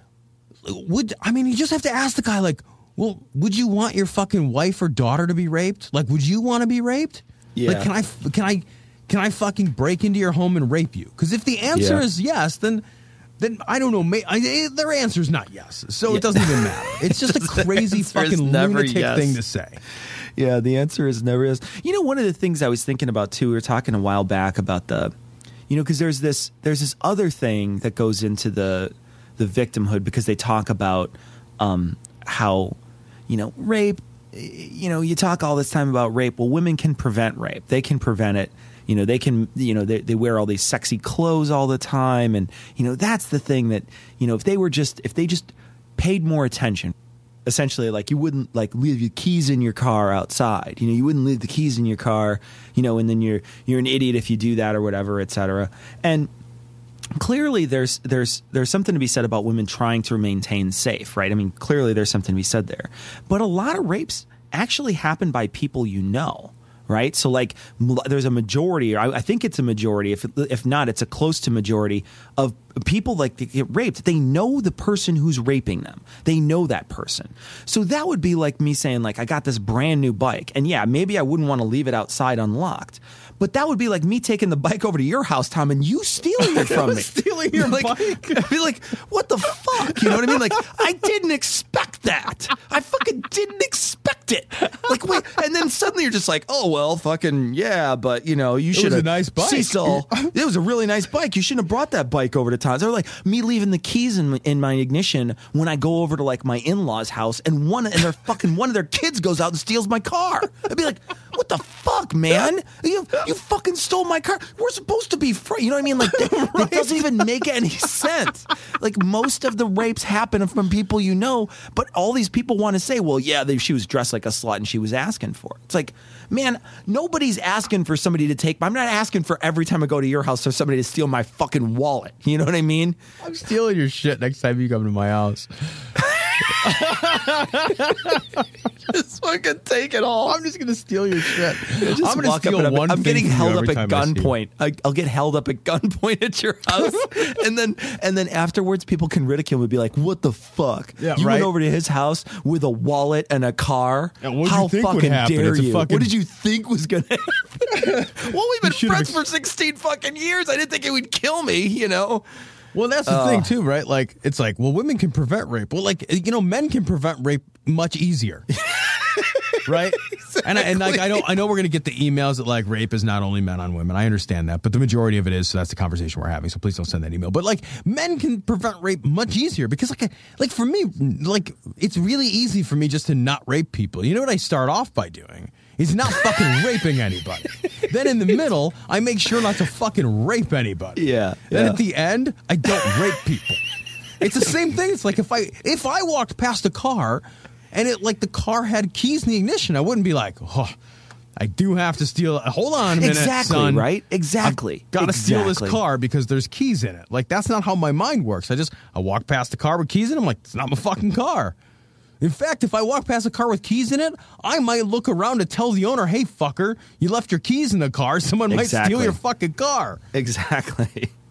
would I mean, you just have to ask the guy, like, well, would you want your fucking wife or daughter to be raped? Like, would you want to be raped? Yeah. Like, can I, can I, can I fucking break into your home and rape you? Because if the answer yeah. is yes, then, then I don't know. May, I, their answer is not yes, so yeah. it doesn't even matter. It's just a crazy fucking lunatic yes. thing to say. Yeah, the answer is never yes. You know, one of the things I was thinking about too. We were talking a while back about the, you know, because there's this there's this other thing that goes into the the victimhood because they talk about um, how, you know, rape. You know, you talk all this time about rape. Well, women can prevent rape. They can prevent it. You know, they can, you know, they, they wear all these sexy clothes all the time. And, you know, that's the thing that, you know, if they were just, if they just paid more attention, essentially, like you wouldn't like leave your keys in your car outside. You know, you wouldn't leave the keys in your car, you know, and then you're, you're an idiot if you do that or whatever, et cetera. And clearly there's, there's, there's something to be said about women trying to maintain safe, right? I mean, clearly there's something to be said there, but a lot of rapes actually happen by people, you know, right? So like there's a majority, or I, I think it's a majority, if, if not, it's a close to majority of people like that get raped. They know the person who's raping them. They know that person. So that would be like me saying like, I got this brand new bike and yeah, maybe I wouldn't want to leave it outside unlocked. But that would be like me taking the bike over to your house, Tom, and you stealing it from me. Stealing your like, bike? I'd be like, what the fuck? You know what I mean? Like, I didn't expect that. I fucking didn't expect it. Like, wait. And then suddenly you're just like, oh, well, fucking, yeah, but, you know, you should have. It was a nice bike. Cecil, it was a really nice bike. You shouldn't have brought that bike over to Tom's. Or like me leaving the keys in, in my ignition when I go over to like my in-laws' house and one and their fucking one of their kids goes out and steals my car. I'd be like, what the fuck, man? You you fucking stole my car. We're supposed to be free. You know what I mean? Like, that, right? It doesn't even make any sense. Like, most of the rapes happen from people you know, but all these people want to say, well, yeah, they, she was dressed like a slut and she was asking for it. It's like, man, nobody's asking for somebody to take, I'm not asking for every time I go to your house for somebody to steal my fucking wallet. You know what I mean? I'm stealing your shit next time you come to my house. Just fucking take it all. I'm just gonna steal your shit. Just I'm gonna steal up one I'm, I'm thing getting from you held up every at time I see you. gunpoint. I, I'll get held up at gunpoint at your house, and then and then afterwards, people can ridicule me and be like, "What the fuck? Yeah, you right? went over to his house with a wallet and a car? Yeah, what did How you think would fucking happen? dare It's a you? fucking- What did you think was gonna happen? Well, we've been should've friends ex- for sixteen fucking years. I didn't think it would kill me. You know." Well, that's the Uh, thing too, right? Like, it's like, well, women can prevent rape. Well, like, you know, men can prevent rape much easier, right? Exactly. And I, and like, I know, I know, we're gonna get the emails that like rape is not only men on women. I understand that, but the majority of it is. So that's the conversation we're having. So please don't send that email. But like, men can prevent rape much easier because, like, like for me, like, it's really easy for me just to not rape people. You know what I start off by doing? He's not fucking raping anybody. Then in the middle, I make sure not to fucking rape anybody. Yeah. Then yeah. at the end, I don't rape people. It's the same thing. It's like if I if I walked past a car and it like the car had keys in the ignition, I wouldn't be like, oh, I do have to steal. Hold on a minute, Exactly, son. right? Exactly. Got to steal this Exactly. car because there's keys in it. Like, that's not how my mind works. I just I walk past the car with keys in it. I'm like, it's not my fucking car. In fact, if I walk past a car with keys in it, I might look around to tell the owner, hey, fucker, you left your keys in the car. Someone might Exactly. steal your fucking car. Exactly.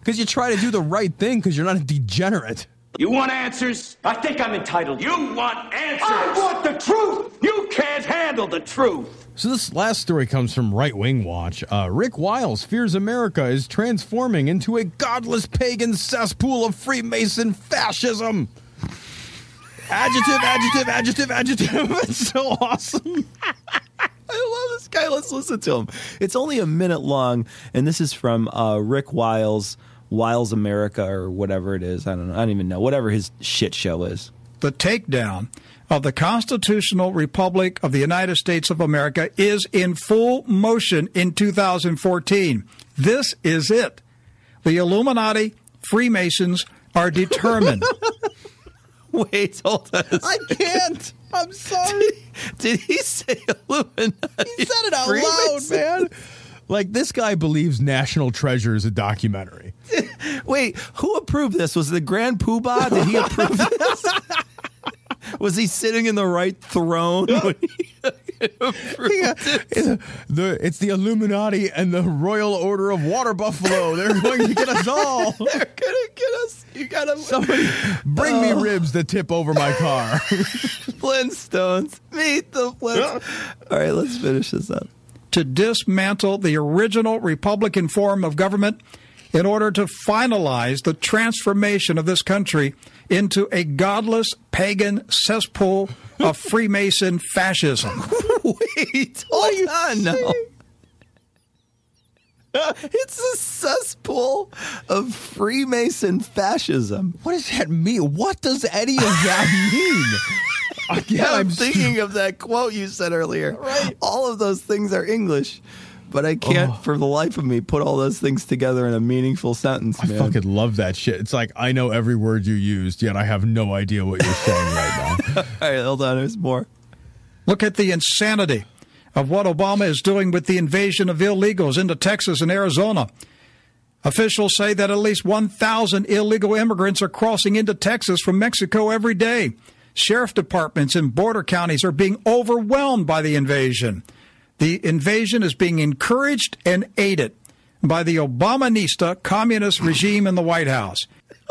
Because you try to do the right thing because you're not a degenerate. You want answers? I think I'm entitled. You want answers? I want the truth! You can't handle the truth! So this last story comes from Right Wing Watch. Uh, Rick Wiles fears America is transforming into a godless pagan cesspool of Freemason fascism. Adjective, adjective, adjective, adjective. It's so awesome. I love this guy. Let's listen to him. It's only a minute long, and this is from uh, Rick Wiles, Wiles America, or whatever it is. I don't know. I don't even know. Whatever his shit show is. The takedown of the constitutional republic of the United States of America is in full motion in two thousand fourteen. This is it. The Illuminati, Freemasons are determined. Wait, hold on. I can't. I'm sorry. Did, did he say Illuminati? He said it out loud, man. Like, this guy believes National Treasure is a documentary. Wait, who approved this? Was it the Grand Poobah? Did he approve this? Was he sitting in the right throne when he approved Yeah. it? It's, the, it's the Illuminati and the Royal Order of Water Buffalo. They're going to get us all. They're going to get us. You got to... Somebody bring Oh. me ribs that tip over my car. Flintstones. Meet the Flintstones. All right, let's finish this up. To dismantle the original Republican form of government in order to finalize the transformation of this country into a godless pagan cesspool of Freemason fascism. Wait, hold on now. It's a cesspool of Freemason fascism. What does that mean? What does any of that mean? Again, I'm, I'm thinking of that quote you said earlier. Right. All of those things are English, but I can't, Oh. for the life of me, put all those things together in a meaningful sentence, I man. fucking love that shit. It's like, I know every word you used, yet I have no idea what you're saying right now. All right, hold on. There's more. Look at the insanity of what Obama is doing with the invasion of illegals into Texas and Arizona. Officials say that at least one thousand illegal immigrants are crossing into Texas from Mexico every day. Sheriff departments in border counties are being overwhelmed by the invasion. The invasion is being encouraged and aided by the Obamanista communist regime in the White House.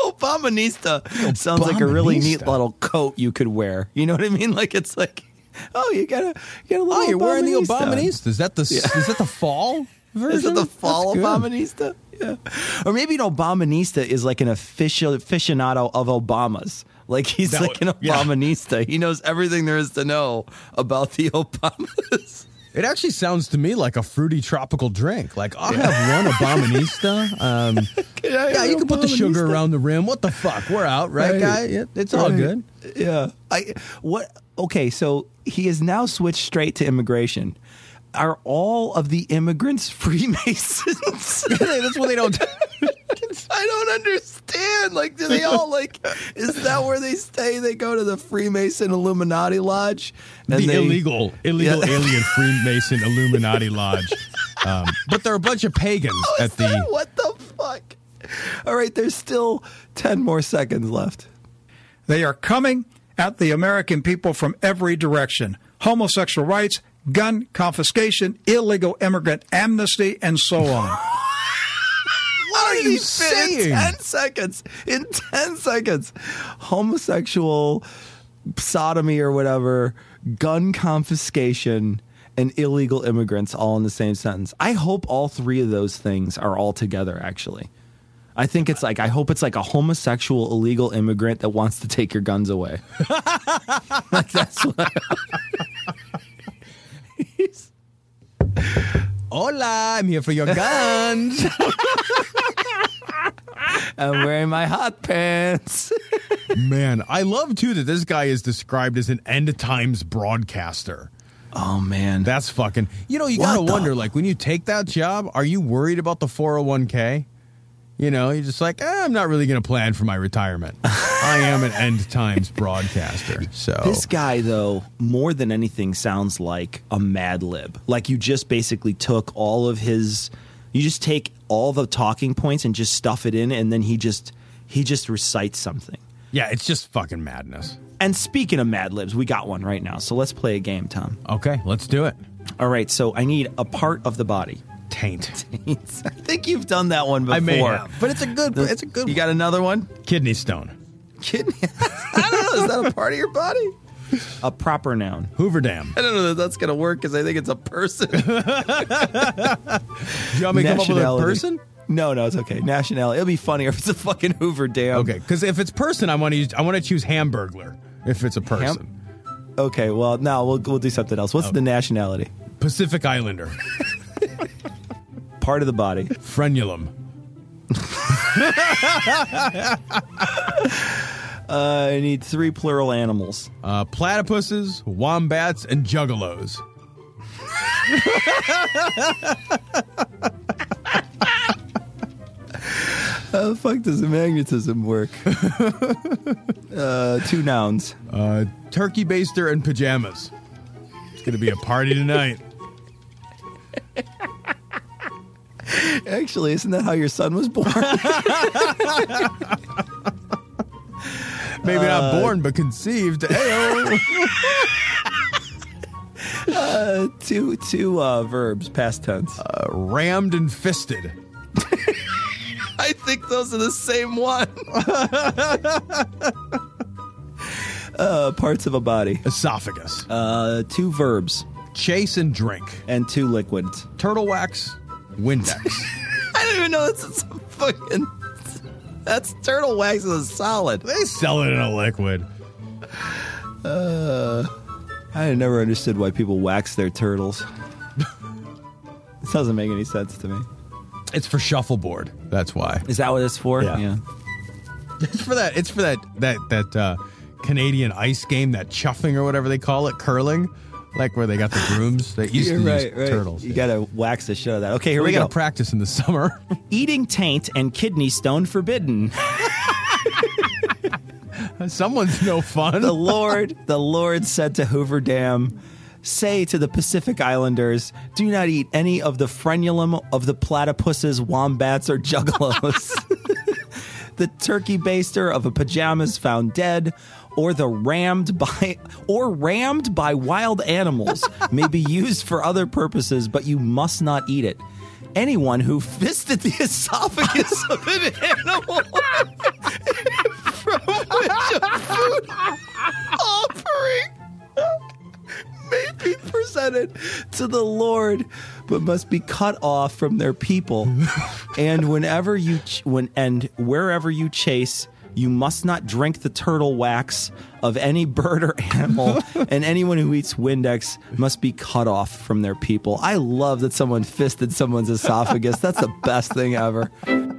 Obamanista sounds like a really neat little coat you could wear. You know what I mean? Like, it's like, oh, you got a, you got a little Oh, you're wearing the Obamanista. Obamanista. Is that the Yeah. is that the fall version? Is it the fall That's good. Obamanista? Yeah. Or maybe an Obamanista is like an official aficionado of Obamas. Like he's That like an would- yeah. Obamanista. He knows everything there is to know about the Obamas. It actually sounds to me like a fruity tropical drink. Like, I'll have one Obamanista. Um, yeah, you can put the sugar around the rim. What the fuck? We're out, right, Right. guy? Yeah, it's all Right. good. Yeah. I what? Okay, so he has now switched straight to immigration. Are all of the immigrants Freemasons? That's what they don't. I don't understand. Like, do they all like? Is that where they stay? They go to the Freemason Illuminati Lodge, and the they, illegal, illegal Yeah. alien Freemason Illuminati Lodge. Um, but there are a bunch of pagans Oh, at is the. that- what the fuck? All right, there's still ten more seconds left. They are coming at the American people from every direction. Homosexual rights, gun confiscation, illegal immigrant amnesty, and so on. What are did you he fit in saying? ten seconds. In ten seconds. Homosexual sodomy or whatever, gun confiscation, and illegal immigrants all in the same sentence. I hope all three of those things are all together, actually. I think it's like, I hope it's like a homosexual illegal immigrant that wants to take your guns away. Like, that's what I, He's- Hola, I'm here for your guns. I'm wearing my hot pants. Man, I love too that this guy is described as an end times broadcaster. Oh man, that's fucking. You know, you What gotta the- wonder, like, when you take that job, are you worried about the four oh one k? You know, you're just like, eh, I'm not really going to plan for my retirement. I am an end times broadcaster. So This guy, though, more than anything, sounds like a Mad Lib. Like you just basically took all of his, you just take all the talking points and just stuff it in, and then he just he just recites something. yeah, it's just fucking madness. And speaking of Mad Libs, we got one right now. So let's play a game, Tom. Okay, let's do it. All right, so I need a part of the body. taint. Taints. I think you've done that one before. I may have, but it's a good. The- it's a good. You got another one? Kidney stone. Kidney. I don't know. Is that a part of your body? A proper noun. Hoover Dam. I don't know that that's going to work because I think it's a person. Do you want me to come up with a person? No, no, it's okay. Nationality. It'll be funnier if it's a fucking Hoover Dam. Okay, because if it's person, I want to use. I want to choose Hamburglar. If it's a person. Ham- okay, well, now we'll we'll do something else. What's Okay. the nationality? Pacific Islander. Part of the body. Frenulum. Uh, I need three plural animals. Uh, platypuses, wombats, and juggalos. How the fuck does the magnetism work? uh, two nouns. Uh, turkey baster and pajamas. It's going to be a party tonight. Actually, isn't that how your son was born? Maybe not Uh, born, but conceived. Hey-o. uh, two two uh, verbs, past tense. Uh, rammed and fisted. I think those are the same one. uh, parts of a body. Esophagus. Uh, two verbs. Chase and drink. And two liquids. Turtle wax, Windex. I don't even know that's a fucking... That's turtle wax is a solid. They sell it in a liquid. Uh, I never understood why people wax their turtles. This doesn't make any sense to me. It's for shuffleboard. That's why. Is that what it's for? Yeah. yeah. It's for that. It's for that. That that uh, Canadian ice game, that chuffing or whatever they call it, curling, like where they got the brooms. They used You're to right, use right. turtles. You yeah. gotta wax the shit out of that. Okay, here we we, go. gotta practice in the summer. Eating taint and kidney stone forbidden. Someone's no fun. The Lord, the Lord said to Hoover Dam, say to the Pacific Islanders, do not eat any of the frenulum of the platypuses, wombats, or juggalos. The turkey baster of a pajamas found dead, or the rammed by or rammed by wild animals may be used for other purposes, but you must not eat it. Anyone who fisted the esophagus of an animal from which a food offering may be presented to the Lord, but must be cut off from their people. And whenever you ch- when and wherever you chase, you must not drink the turtle wax of any bird or animal, and anyone who eats Windex must be cut off from their people. I love that someone fisted someone's esophagus. That's the best thing ever.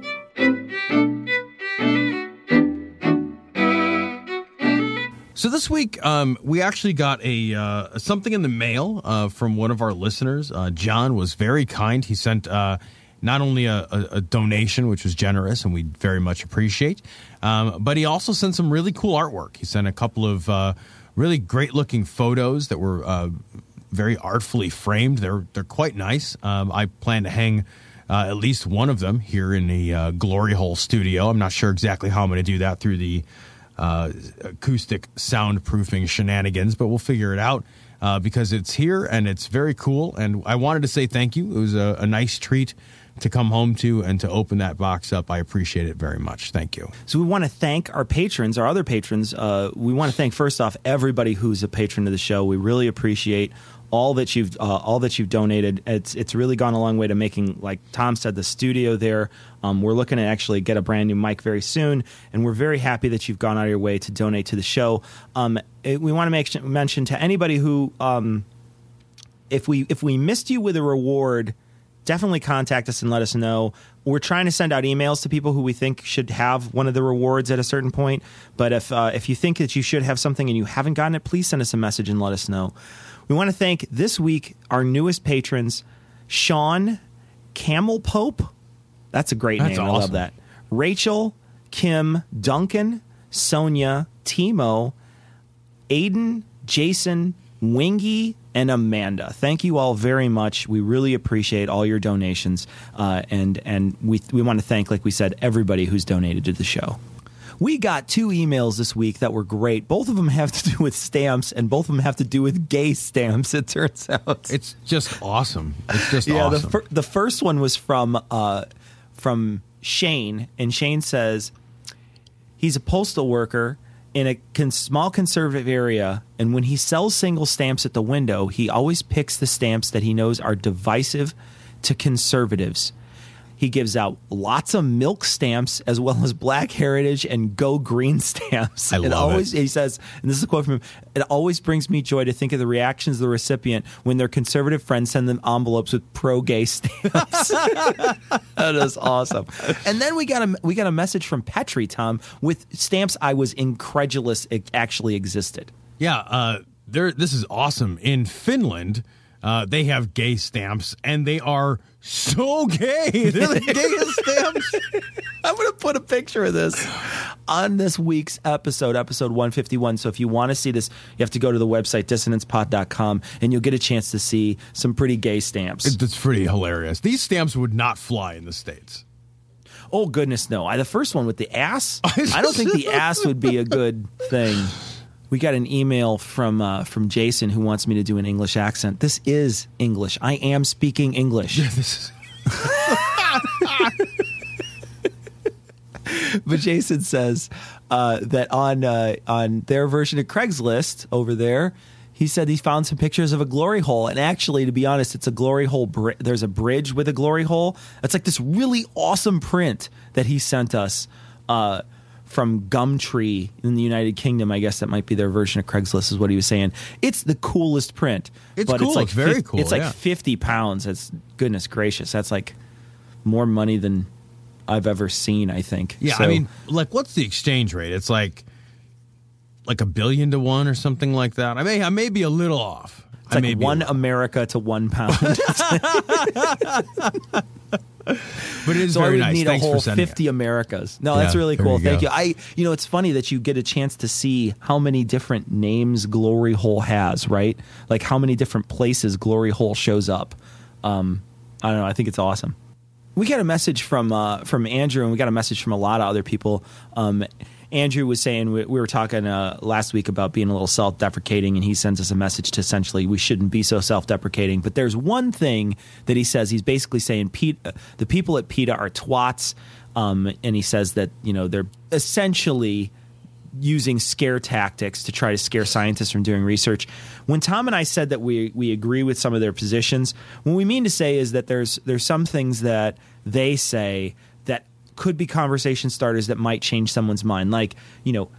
So this week, um, we actually got a uh, something in the mail uh, from one of our listeners. Uh, John was very kind. He sent uh, not only a, a, a donation, which was generous, and we very much appreciate, um, but he also sent some really cool artwork. He sent a couple of uh, really great-looking photos that were uh, very artfully framed. They're they're quite nice. Um, I plan to hang uh, at least one of them here in the uh, Glory Hole studio. I'm not sure exactly how I'm going to do that through the Uh, acoustic soundproofing shenanigans, but we'll figure it out uh, because it's here and it's very cool. And I wanted to say thank you. It was a, a nice treat to come home to and to open that box up. I appreciate it very much. Thank you. So we want to thank our patrons, our other patrons. Uh, we want to thank first off everybody who's a patron of the show. We really appreciate all that you've uh, all that you've donated. It's it's really gone a long way to making, like Tom said, the studio there. Um, we're looking to actually get a brand new mic very soon, and we're very happy that you've gone out of your way to donate to the show. Um, it, we want to make mention to anybody who, um, if we if we missed you with a reward, definitely contact us and let us know. We're trying to send out emails to people who we think should have one of the rewards at a certain point. But if uh, if you think that you should have something and you haven't gotten it, please send us a message and let us know. We want to thank this week our newest patrons, Sean Camel Pope. That's a great That's name. awesome. I love that. Rachel, Kim, Duncan, Sonia, Timo, Aiden, Jason, Wingy, and Amanda. Thank you all very much. We really appreciate all your donations. Uh, and and we, we want to thank, like we said, everybody who's donated to the show. We got two emails this week that were great. Both of them have to do with stamps, and both of them have to do with gay stamps, it turns out. It's just awesome. It's just yeah, awesome. The, fir- the first one was from uh, from Shane, and Shane says he's a postal worker in a con- small conservative area, and when he sells single stamps at the window, he always picks the stamps that he knows are divisive to conservatives. He gives out lots of milk stamps as well as Black Heritage and Go Green stamps. I it love always, it. He says, and this is a quote from him, it always brings me joy to think of the reactions of the recipient when their conservative friends send them envelopes with pro-gay stamps. That is awesome. And then we got a we got a message from Petri, Tom, with stamps I was incredulous it actually existed. Yeah, uh, there. This is awesome. In Finland, uh, they have gay stamps, and they are so gay. They're the gayest stamps. I'm going to put a picture of this on this week's episode, episode one fifty-one. So if you want to see this, you have to go to the website, dissonance pod dot com, and you'll get a chance to see some pretty gay stamps. It's pretty hilarious. These stamps would not fly in the States. Oh, goodness, no. I, the first one with the ass, I don't think the ass would be a good thing. We got an email from uh, from Jason who wants me to do an English accent. This is English. I am speaking English. Yeah, this is... But Jason says uh, that on uh, on their version of Craigslist over there, he said he found some pictures of a glory hole. And actually, to be honest, it's a glory hole. Bri- there's a bridge with a glory hole. It's like this really awesome print that he sent us uh, from Gumtree in the United Kingdom. I guess that might be their version of Craigslist is what he was saying. It's the coolest print. It's but cool. It's, like it's very fi- cool. It's like yeah. fifty pounds. That's goodness gracious. That's like more money than I've ever seen, I think. Yeah, So- I mean, like, what's the exchange rate? It's like like a billion to one or something like that. I may I may be a little off. It's I like may be one a little- America to one pound. But it is so very I would nice. need Thanks a for whole sending it. fifty Americas. No, Yeah, that's really there cool. you Thank go. you. I, you know, it's funny that you get a chance to see how many different names Glory Hole has, right? Like how many different places Glory Hole shows up. Um, I don't know. I think it's awesome. We got a message from uh, from Andrew, and we got a message from a lot of other people. Um, Andrew was saying we, we were talking uh, last week about being a little self-deprecating, and he sends us a message to essentially we shouldn't be so self-deprecating. But there's one thing that he says. He's basically saying PETA, the people at PETA are twats, um, and he says that you know they're essentially using scare tactics to try to scare scientists from doing research. When Tom and I said that we we agree with some of their positions, what we mean to say is that there's there's some things that they say that could be conversation starters that might change someone's mind. Like, you know,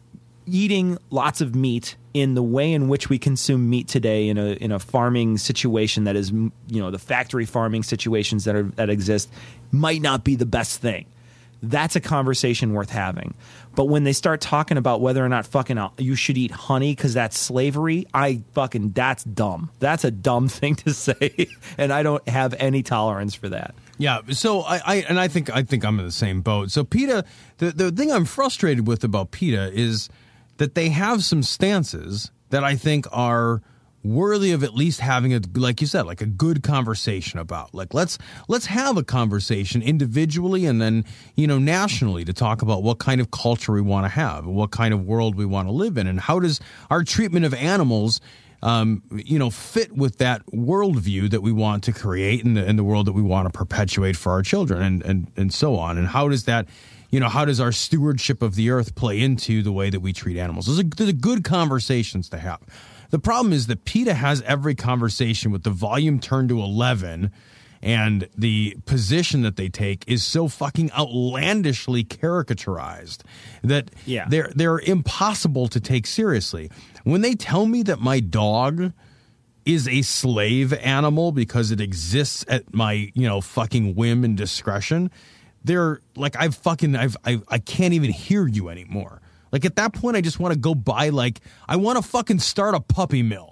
eating lots of meat in the way in which we consume meat today in a in a farming situation that is, you know, the factory farming situations that are that exist might not be the best thing. That's a conversation worth having. But when they start talking about whether or not fucking uh, you should eat honey because that's slavery, I fucking, that's dumb. That's a dumb thing to say. And I don't have any tolerance for that. Yeah, so I, I and I think I think I'm in the same boat. So PETA, the the thing I'm frustrated with about PETA is that they have some stances that I think are worthy of at least having a, like you said, like a good conversation about. Like let's let's have a conversation individually and then, you know, nationally to talk about what kind of culture we want to have, what kind of world we want to live in, and how does our treatment of animals Um, you know, fit with that worldview that we want to create in the, in the world that we want to perpetuate for our children and, and, and so on. And how does that, you know, how does our stewardship of the earth play into the way that we treat animals? Those are, those are good conversations to have. The problem is that PETA has every conversation with the volume turned to eleven, and the position that they take is so fucking outlandishly caricaturized that Yeah. they're they're impossible to take seriously. When they tell me that my dog is a slave animal because it exists at my, you know, fucking whim and discretion, they're like, I've fucking, I've, I, I can't even hear you anymore. Like at that point, I just want to go buy, like, I want to fucking start a puppy mill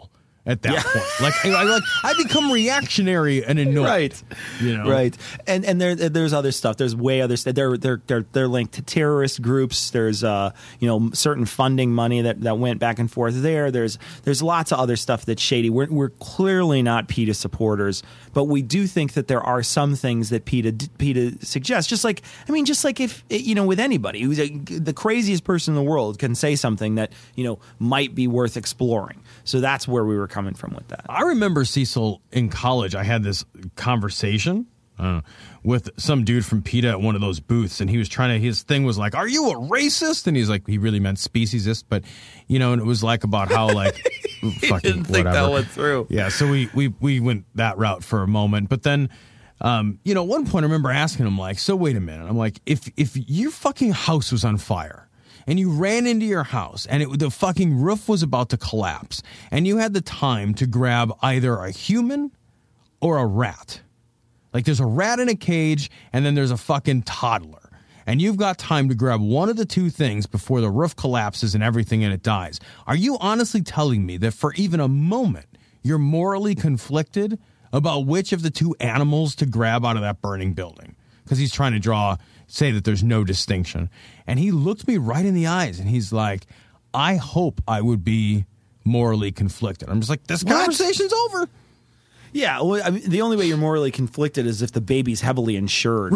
at that point. Like, I, I, like I become reactionary and annoyed. Right. You know? Right. And and there there's other stuff. There's way other stuff. They're they're they're they're linked to terrorist groups. There's uh you know certain funding money that, that went back and forth there. There's there's lots of other stuff that's shady. We're we're clearly not PETA supporters, but we do think that there are some things that PETA PETA suggests. Just like I mean, just like if you know with anybody who's a, the craziest person in the world can say something that you know might be worth exploring. So that's where we were coming from with that. I remember, Cecil, in college, I had this conversation uh, with some dude from PETA at one of those booths, and he was trying to, his thing was like, are you a racist? And he's like, he really meant speciesist, but, you know, and it was like about how, like, fucking didn't think whatever. that went through. Yeah, so we, we, we went that route for a moment, but then, um, you know, at one point I remember asking him, like, so wait a minute. I'm like, if if your fucking house was on fire, and you ran into your house and it, the fucking roof was about to collapse and you had the time to grab either a human or a rat. Like there's a rat in a cage and then there's a fucking toddler. And you've got time to grab one of the two things before the roof collapses and everything in it dies. Are you honestly telling me that for even a moment you're morally conflicted about which of the two animals to grab out of that burning building? Because he's trying to draw... say that there's no distinction. And he looked me right in the eyes and he's like, I hope I would be morally conflicted. I'm just like, this What? conversation's over. Yeah, well, I mean, the only way you're morally conflicted is if the baby's heavily insured.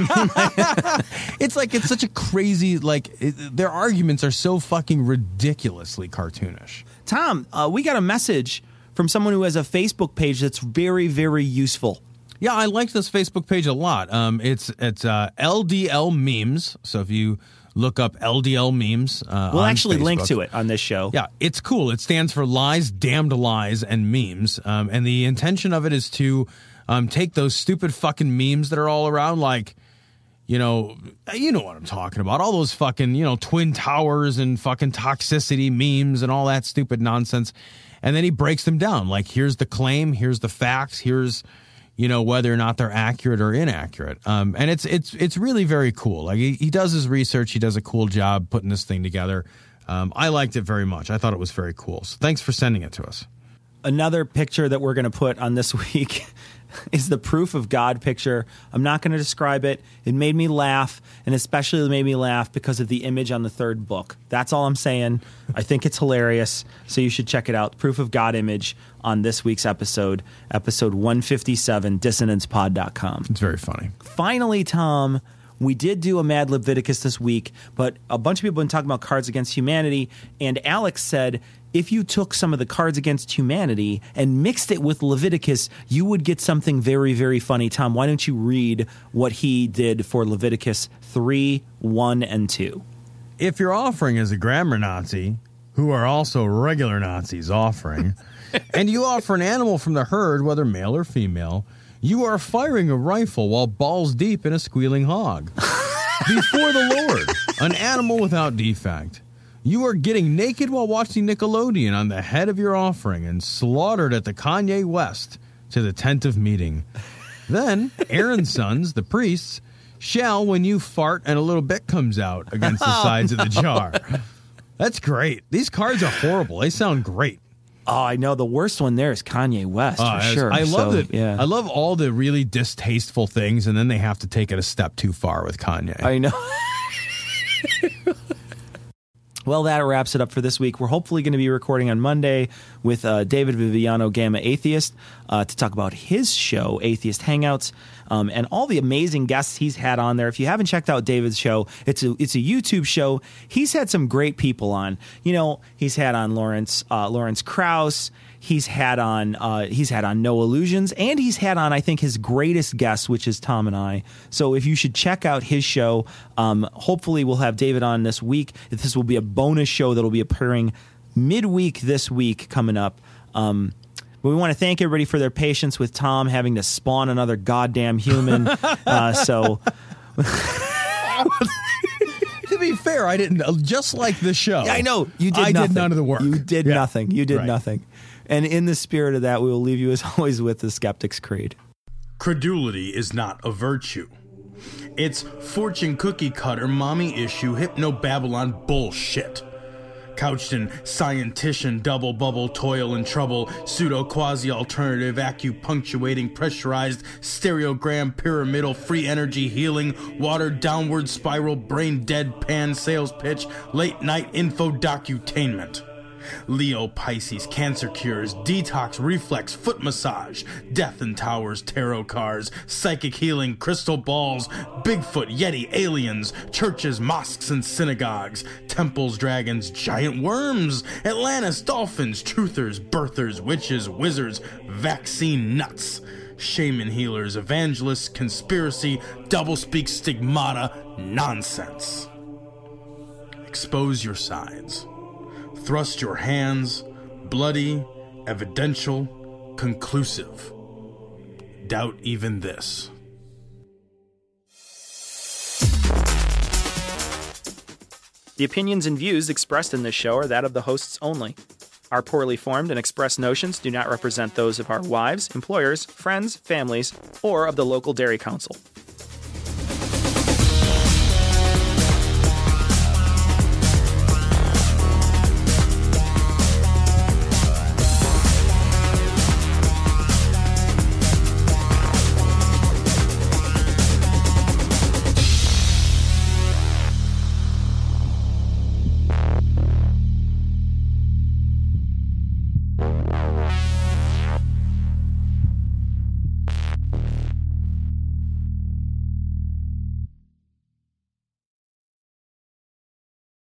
It's like, it's such a crazy, like, it, their arguments are so fucking ridiculously cartoonish. Tom, uh, we got a message from someone who has a Facebook page that's very, very useful. Yeah, I like this Facebook page a lot. Um, it's it's uh, L D L Memes. So if you look up L D L Memes, uh, we'll on actually Facebook, link to it on this show. Yeah, it's cool. It stands for Lies, Damned Lies, and Memes. Um, and the intention of it is to um, take those stupid fucking memes that are all around, like, you know, you know what I'm talking about. All those fucking, you know, Twin Towers and fucking toxicity memes and all that stupid nonsense. And then he breaks them down. Like, here's the claim, here's the facts, here's, you know, whether or not they're accurate or inaccurate. Um, and it's it's it's really very cool. Like, he, he does his research. He does a cool job putting this thing together. Um, I liked it very much. I thought it was very cool. So thanks for sending it to us. Another picture that we're going to put on this week is the Proof of God picture. I'm not going to describe it. It made me laugh, and especially it made me laugh because of the image on the third book. That's all I'm saying. I think it's hilarious, so you should check it out. Proof of God image on this week's episode, episode one fifty-seven, dissonance pod dot com. It's very funny. Finally, Tom, we did do a Mad Leviticus this week, but a bunch of people have been talking about Cards Against Humanity, and Alex said if you took some of the Cards Against Humanity and mixed it with Leviticus, you would get something very, very funny. Tom, why don't you read what he did for Leviticus three, one, and two? If your offering is a grammar Nazi, who are also regular Nazis offering, and you offer an animal from the herd, whether male or female, you are firing a rifle while balls deep in a squealing hog. Before the Lord, an animal without defect. You are getting naked while watching Nickelodeon on the head of your offering and slaughtered at the Kanye West to the tent of meeting. Then Aaron's sons, the priests, shall, when you fart and a little bit comes out against the sides of the jar. That's great. These cards are horrible. They sound great. Oh, I know. The worst one there is Kanye West, uh, for sure. I love so, it. Yeah. I love all the really distasteful things, and then they have to take it a step too far with Kanye. I know. Well, that wraps it up for this week. We're hopefully going to be recording on Monday with uh, David Viviano, Gamma Atheist, uh, to talk about his show, Atheist Hangouts, um, and all the amazing guests he's had on there. If you haven't checked out David's show, it's a it's a YouTube show. He's had some great people on. You know, he's had on Lawrence uh, Lawrence Krauss. He's had on uh, he's had on No Illusions, and he's had on, I think, his greatest guest, which is Tom and I. So if you should check out his show, um, hopefully we'll have David on this week. This will be a bonus show that will be appearing midweek this week coming up. Um, but we want to thank everybody for their patience with Tom having to spawn another goddamn human. uh, so. To be fair, I didn't, just like the show. I know. You did I nothing. did none of the work. You did Yeah. nothing. You did Right. nothing. And in the spirit of that, we will leave you as always with the Skeptic's Creed. Credulity is not a virtue. It's fortune cookie cutter, mommy issue, hypno Babylon bullshit. couched in scientician, double bubble, toil and trouble, pseudo quasi alternative, acupunctuating, pressurized, stereogram, pyramidal, free energy healing, watered downward spiral, brain deadpan sales pitch, late night info docutainment. Leo Pisces, cancer cures, detox, reflex, foot massage, death and towers, tarot cards, psychic healing, crystal balls, Bigfoot, Yeti, aliens, churches, mosques and synagogues, temples, dragons, giant worms, Atlantis, dolphins, truthers, birthers, witches, wizards, vaccine nuts, shaman healers, evangelists, conspiracy, doublespeak, stigmata, nonsense. Expose your sides. Thrust your hands, bloody, evidential, conclusive. Doubt even this. The opinions and views expressed in this show are that of the hosts only. Our poorly formed and expressed notions do not represent those of our wives, employers, friends, families, or of the local dairy council.